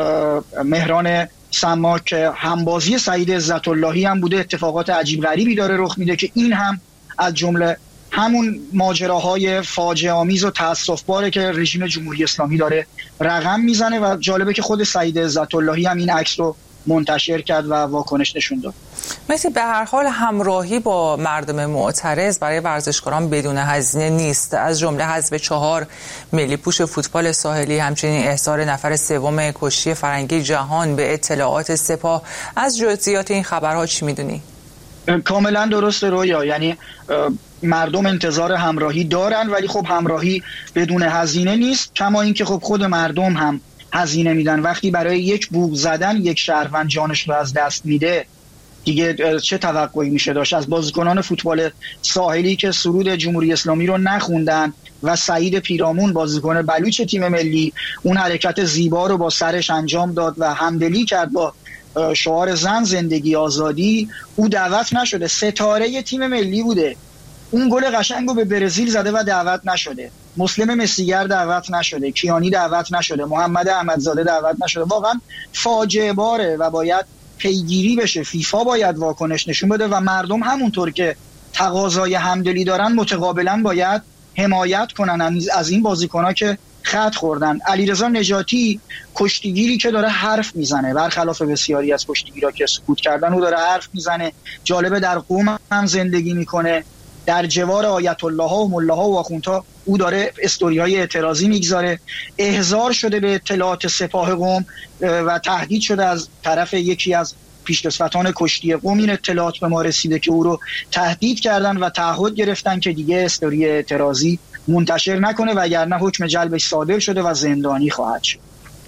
مهران سماک که همبازی سعید عزت اللهی هم بوده. اتفاقات عجیب غریبی داره رخ میده که این هم از جمله همون ماجراهای فاجعه آمیز و تأسف‌باره که رژیم جمهوری اسلامی داره رقم میزنه. و جالبه که خود سعید عزت اللهی هم این عکس رو منتشر کرد و واکنش نشون داد. مثل به هر حال همراهی با مردم معترض برای ورزشکاران بدون هزینه نیست، از جمله حذف چهار ملی پوش فوتبال ساحلی، همچنین احضار نفر سوم کشتی فرنگی جهان به اطلاعات سپاه. از جزئیات این خبرها چی میدونی؟ کاملا درسته رویا، یعنی مردم انتظار همراهی دارن ولی خب همراهی بدون هزینه نیست. کما اینکه خب خود مردم هم هزینه میدن. وقتی برای یک بوق زدن یک شهروند جانش رو از دست میده دیگه چه توقعی میشه داشت از بازیکنان فوتبال ساحلی که سرود جمهوری اسلامی رو نخوندن و سعید پیرامون بازیکن بلوچ تیم ملی اون حرکت زیبا رو با سرش انجام داد و همدلی کرد با شعار زن زندگی آزادی. او دعوت نشده، ستاره تیم ملی بوده، اون گل قشنگو به برزیل زده و دعوت نشده. مسلم مسیگر دعوت نشده، کیانی دعوت نشده، محمد احمدزاده دعوت نشده. واقعا فاجعه باره و باید پیگیری بشه. فیفا باید واکنش نشون بده و مردم همونطور که تقاضای همدلی دارن متقابلا باید حمایت کنن از این بازیکن‌ها که خط خوردن. علیرضا نجاتی کشتیگیری که داره حرف میزنه، برخلاف بسیاری از کشتیگیرا که سکوت کردن، او داره حرف میزنه. جالبه در قم هم زندگی میکنه، در جوار آیت الله ها و ملا ها و آخوندها او داره استوری های اعتراضی میگذاره. احضار شده به اطلاعات سپاه قم و تهدید شده از طرف یکی از پیشکسوتان کشتی قم. این اطلاعات به ما رسیده که او رو تهدید کردن و تعهد گرفتن که دیگه استوری اعتراضی منتشر نکنه وگرنه حکم جلبش صادر شده و زندانی خواهد شد.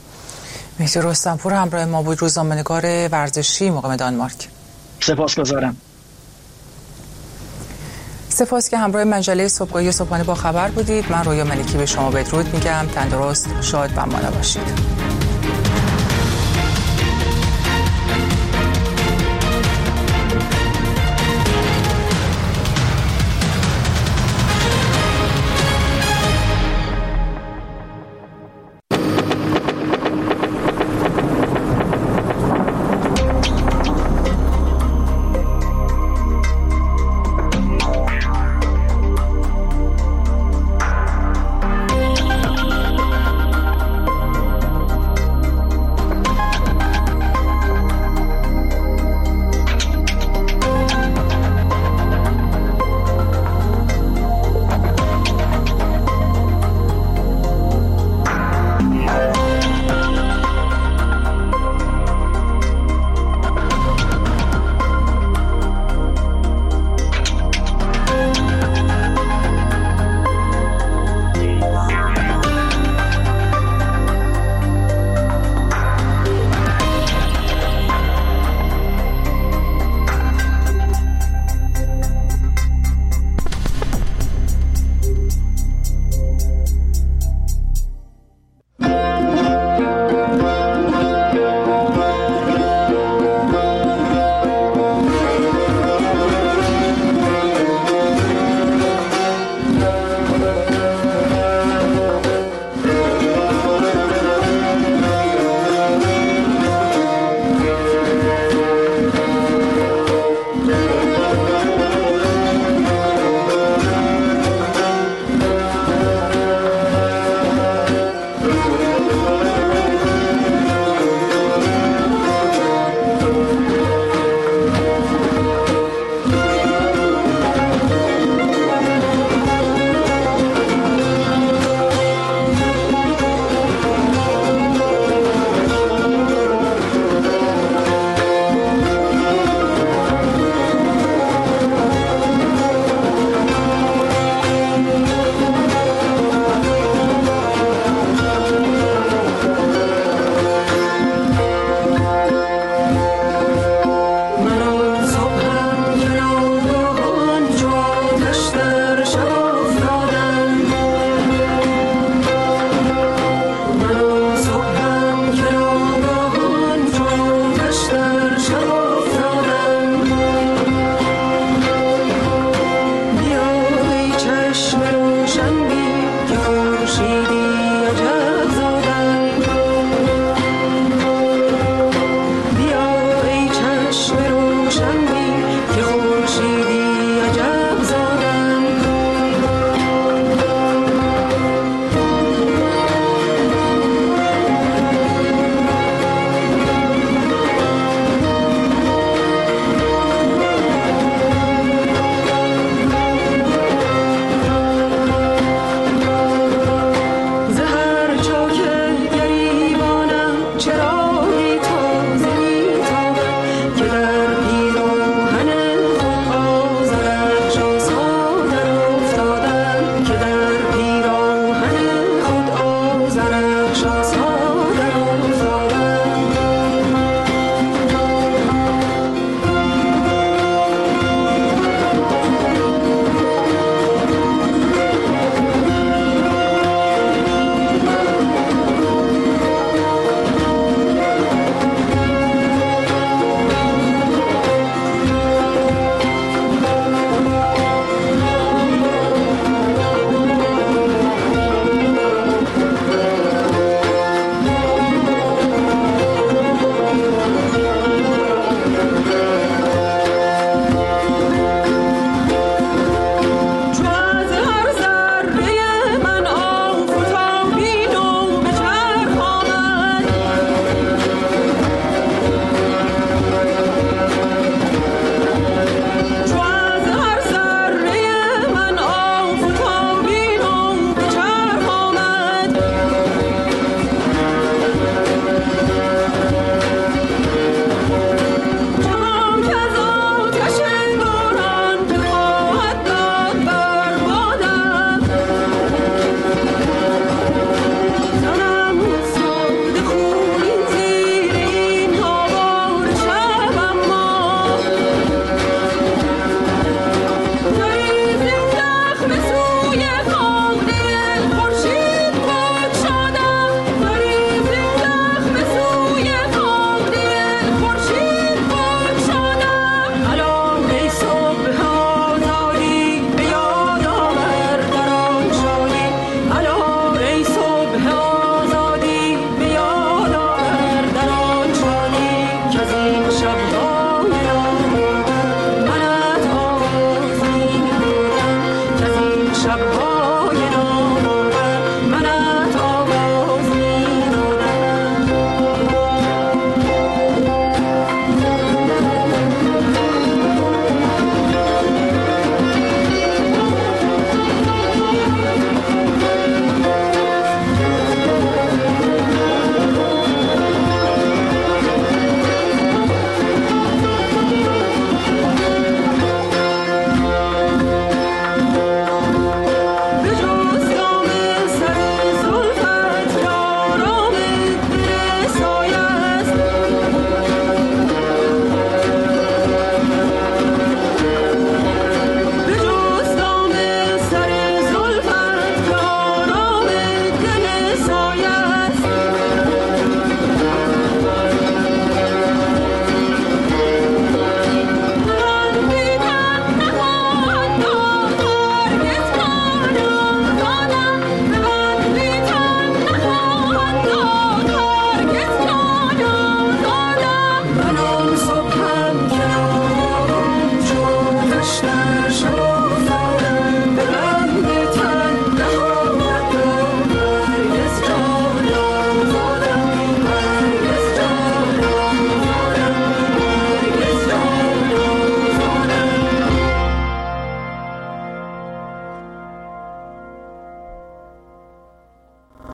مهدی رستمپور همراه ما بود، روزنامه‌نگار ورزشی مقیم دانمارک. سپاسگزارم. سپاس که همراه مجله صبحگاهی صبحانه با خبر بودید. من رویا ملکی به شما بدرود میگم. تندرست، شاد و مانا باشید.